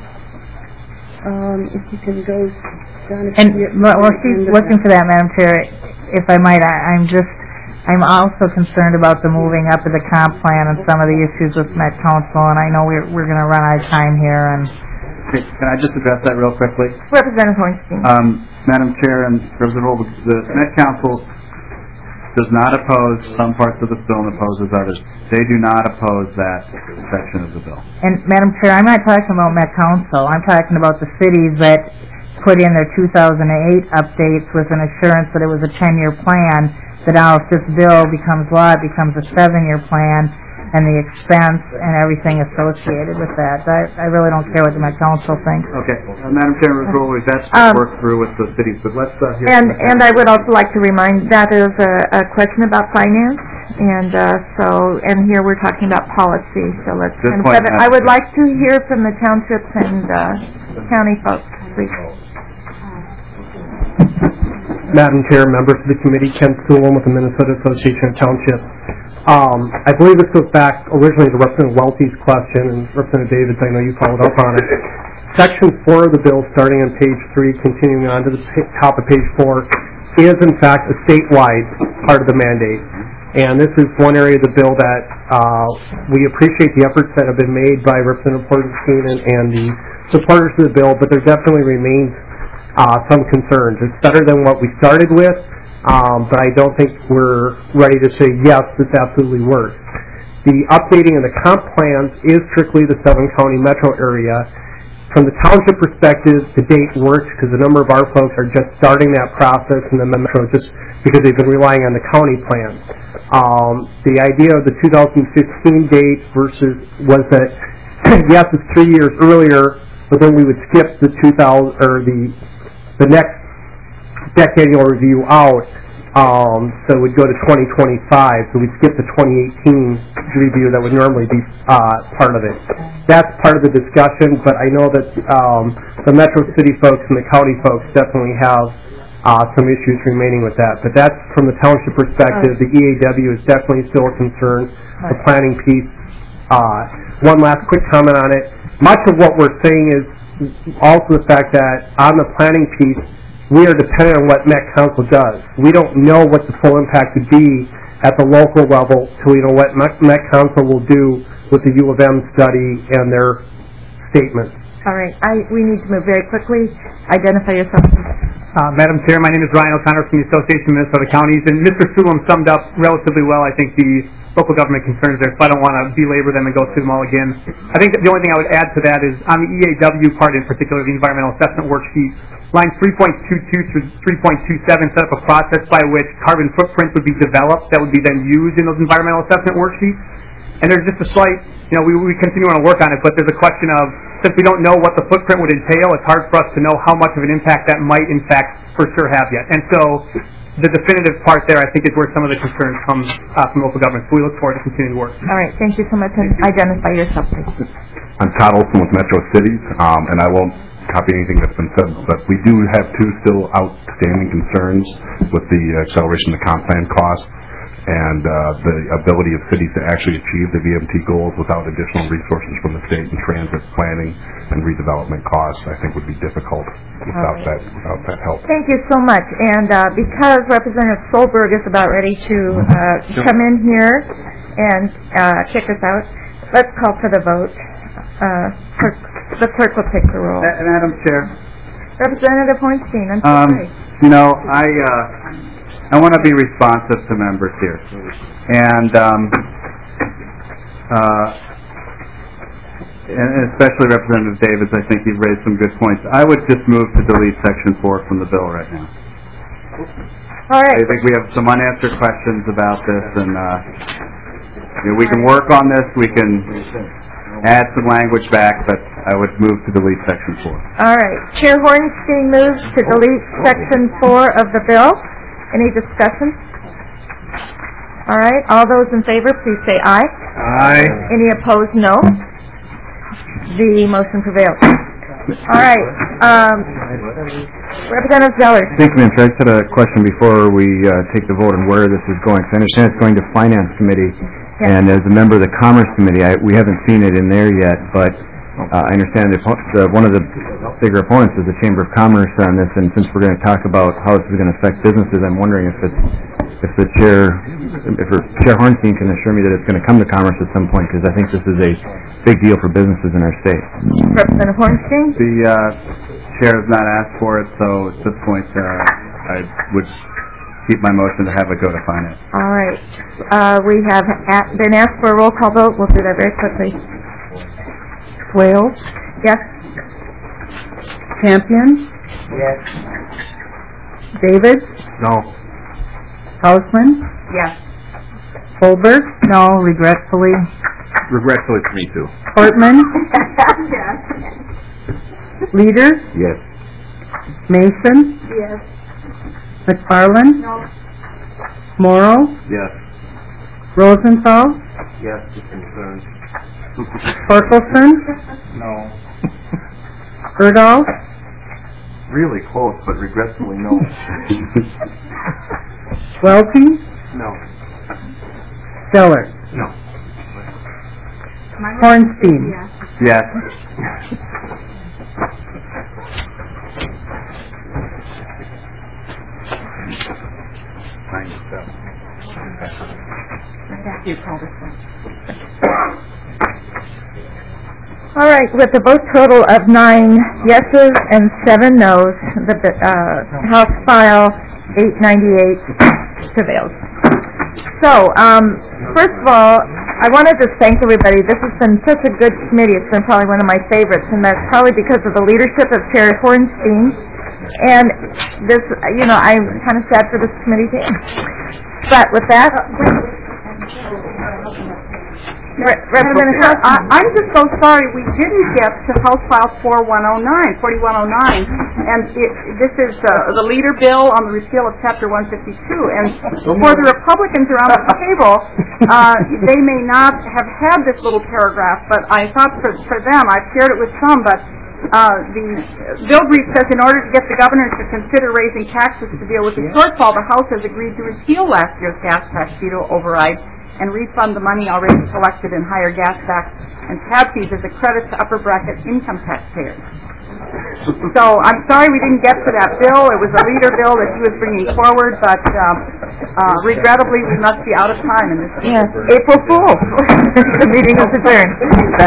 [SPEAKER 17] Um, if you can go down.
[SPEAKER 3] And we'll keep looking for that, Madam Chair. If I might, I, I'm just. I'm also concerned about the moving up of the comp plan and some of the issues with Met Council, and I know we're we're going to run out of time here. And
[SPEAKER 1] okay, can I just address that real quickly?
[SPEAKER 14] Representative Hornstein.
[SPEAKER 1] Um, Madam Chair and Representative Holder, the Met Council does not oppose some parts of this bill and opposes others. They do not oppose that section of the bill.
[SPEAKER 3] And Madam Chair, I'm not talking about Met Council. I'm talking about the cities that put in their two thousand eight updates with an assurance that it was a ten-year plan. That now if this bill becomes law, it becomes a seven-year plan, and the expense and everything associated with that. I, I really don't care what the Met Council thinks.
[SPEAKER 1] Okay, uh, Madam Chair, that's
[SPEAKER 14] um,
[SPEAKER 1] worked through with the cities, but let's uh, hear
[SPEAKER 14] And and I would also like to remind that is a, a question about finance, and uh, so and here we're talking about policy. So let's.
[SPEAKER 1] Good
[SPEAKER 14] And
[SPEAKER 1] point,
[SPEAKER 14] I would like to hear from the townships and uh, county folks, please.
[SPEAKER 19] Madam Chair, members of the committee, Ken Sulin with the Minnesota Association of Townships. Um, I believe this goes back originally to Representative Welty's question, and Representative Davids, I know you followed up on it. Section four of the bill, starting on page three, continuing on to the top of page four, is in fact a statewide part of the mandate. And this is one area of the bill that uh, we appreciate the efforts that have been made by Representative Hornstein and, and the supporters of the bill, but there definitely remains Uh, some concerns. It's better than what we started with, um, but I don't think we're ready to say, yes, this absolutely works. The updating of the comp plans is strictly the seven-county metro area. From the township perspective, the date works because a number of our folks are just starting that process in the metro just because they've been relying on the county plan. Um, the idea of the two thousand fifteen date versus was that, yes, it's three years earlier, but then we would skip the two thousand or the the next decadal review out, um, so we'd go to twenty twenty-five, so we'd skip the twenty eighteen review that would normally be uh, part of it. That's part of the discussion, but I know that um, the Metro City folks and the county folks definitely have uh, some issues remaining with that. But that's from the township perspective. The E A W is definitely still a concern. The planning piece. Uh, one last quick comment on it. Much of what we're saying is also the fact that on the planning piece, we are dependent on what Met Council does. We don't know what the full impact would be at the local level till we know what Met Council will do with the U of M study and their statement.
[SPEAKER 14] All right, I, we need to move very quickly. Identify yourself.
[SPEAKER 20] Uh, Madam Chair, my name is Ryan O'Connor from the Association of Minnesota Counties, and Mister Sulin summed up relatively well, I think, the local government concerns there, so I don't want to belabor them and go through them all again. I think that the only thing I would add to that is on the E A W part in particular, the environmental assessment worksheet, lines three point two two through three point two seven set up a process by which carbon footprints would be developed that would be then used in those environmental assessment worksheets. And there's just a slight, you know, we, we continue on to work on it, but there's a question of, since we don't know what the footprint would entail, it's hard for us to know how much of an impact that might, in fact, for sure have yet. And so the definitive part there, I think, is where some of the concerns come uh, from local governments. So we look forward to continuing to work.
[SPEAKER 14] All right, thank you so much. And identify yourself, please.
[SPEAKER 21] I'm Todd Olson with Metro Cities, um, and I won't copy anything that's been said, but we do have two still outstanding concerns with the acceleration of the comp plan cost. and uh, the ability of cities to actually achieve the V M T goals without additional resources from the state and transit planning and redevelopment costs, I think would be difficult without
[SPEAKER 14] right.
[SPEAKER 21] that without that help.
[SPEAKER 14] Thank you so much. And uh, because Representative Solberg is about ready to uh, come in here and uh, kick us out, let's call for the vote. Uh, clerk, the clerk will take the roll.
[SPEAKER 1] Ma- Madam Chair.
[SPEAKER 14] Representative Hornstein, I'm so
[SPEAKER 1] Um,
[SPEAKER 14] sorry.
[SPEAKER 1] you know, I uh, I want to be responsive to members here, and um, uh, and especially Representative Davids. I think you've raised some good points. I would just move to delete Section Four from the bill right now.
[SPEAKER 14] All right.
[SPEAKER 1] I think we have some unanswered questions about this, and uh, you know, we can work on this. We can add some language back, but I would move to delete Section Four.
[SPEAKER 14] All right. Chair Hornstein moves to delete Section Four of the bill. Any discussion? All right. All those in favor, please say aye.
[SPEAKER 16] Aye.
[SPEAKER 14] Any opposed, no. The motion prevails. All right. Um, Representative Zeller.
[SPEAKER 5] Thank you, Madam Chair. I just had a question before we uh, take the vote on where this is going. So I understand it's going to Finance Committee,
[SPEAKER 14] Yes.
[SPEAKER 5] and as a member of the Commerce Committee, I, we haven't seen it in there yet, but uh, I understand the, oppo- the, one of the bigger opponents is the Chamber of Commerce on this, and since we're going to talk about how this is going to affect businesses, I'm wondering if it's, if the Chair, if Chair Hornstein can assure me that it's going to come to Commerce at some point, because I think this is a big deal for businesses in our state.
[SPEAKER 14] Representative Hornstein.
[SPEAKER 1] The uh, chair has not asked for it, so at this point, uh, I would keep my motion to have it go to finance.
[SPEAKER 14] All right. Uh, we have a- been asked for a roll call vote. We'll do that very quickly.
[SPEAKER 8] Wales?
[SPEAKER 14] Yes.
[SPEAKER 8] Campion?
[SPEAKER 14] Yes.
[SPEAKER 8] David?
[SPEAKER 21] No.
[SPEAKER 8] Hausman?
[SPEAKER 14] Yes.
[SPEAKER 8] Holberg? No, regretfully.
[SPEAKER 21] Regretfully for me too.
[SPEAKER 8] Portman? Leader?
[SPEAKER 12] Yes.
[SPEAKER 8] Mason?
[SPEAKER 13] Yes.
[SPEAKER 8] McFarland?
[SPEAKER 13] No.
[SPEAKER 8] Morrow?
[SPEAKER 21] Yes.
[SPEAKER 8] Rosenthal?
[SPEAKER 21] Yes, with concerns.
[SPEAKER 8] Torkelson?
[SPEAKER 21] No.
[SPEAKER 8] Erdahl?
[SPEAKER 21] Really close, but regretfully no.
[SPEAKER 8] Welty?
[SPEAKER 21] No.
[SPEAKER 8] Stellar?
[SPEAKER 21] No.
[SPEAKER 8] Hornstein?
[SPEAKER 1] Yes.
[SPEAKER 14] You call this one. All right, with a vote total of nine yeses and seven noes, the uh, House File eight ninety-eight prevails. So, um, first of all, I want to just thank everybody. This has been such a good committee. It's been probably one of my favorites, and that's probably because of the leadership of Chair Hornstein. And this, you know, I'm kind of sad for this committee to end. But with that, Re- Representative
[SPEAKER 8] Chair,
[SPEAKER 14] House.
[SPEAKER 8] I, I'm just so sorry we didn't get to House File forty-one oh nine, forty-one oh nine, and it, this is uh, the leader bill on the repeal of Chapter one fifty-two. And for the Republicans around the table, uh, they may not have had this little paragraph, but I thought for, for them, I've shared it with some, but uh, the bill brief says in order to get the governor to consider raising taxes to deal with the shortfall, the House has agreed to repeal last year's gas tax veto override and refund the money already collected in higher gas tax and tab fees as a credit to upper bracket income taxpayers. So I'm sorry we didn't get to that bill. It was a leader bill that he was bringing forward, but um, uh, regrettably we must be out of time in this.
[SPEAKER 14] Yes, April Fool. The meeting is adjourned.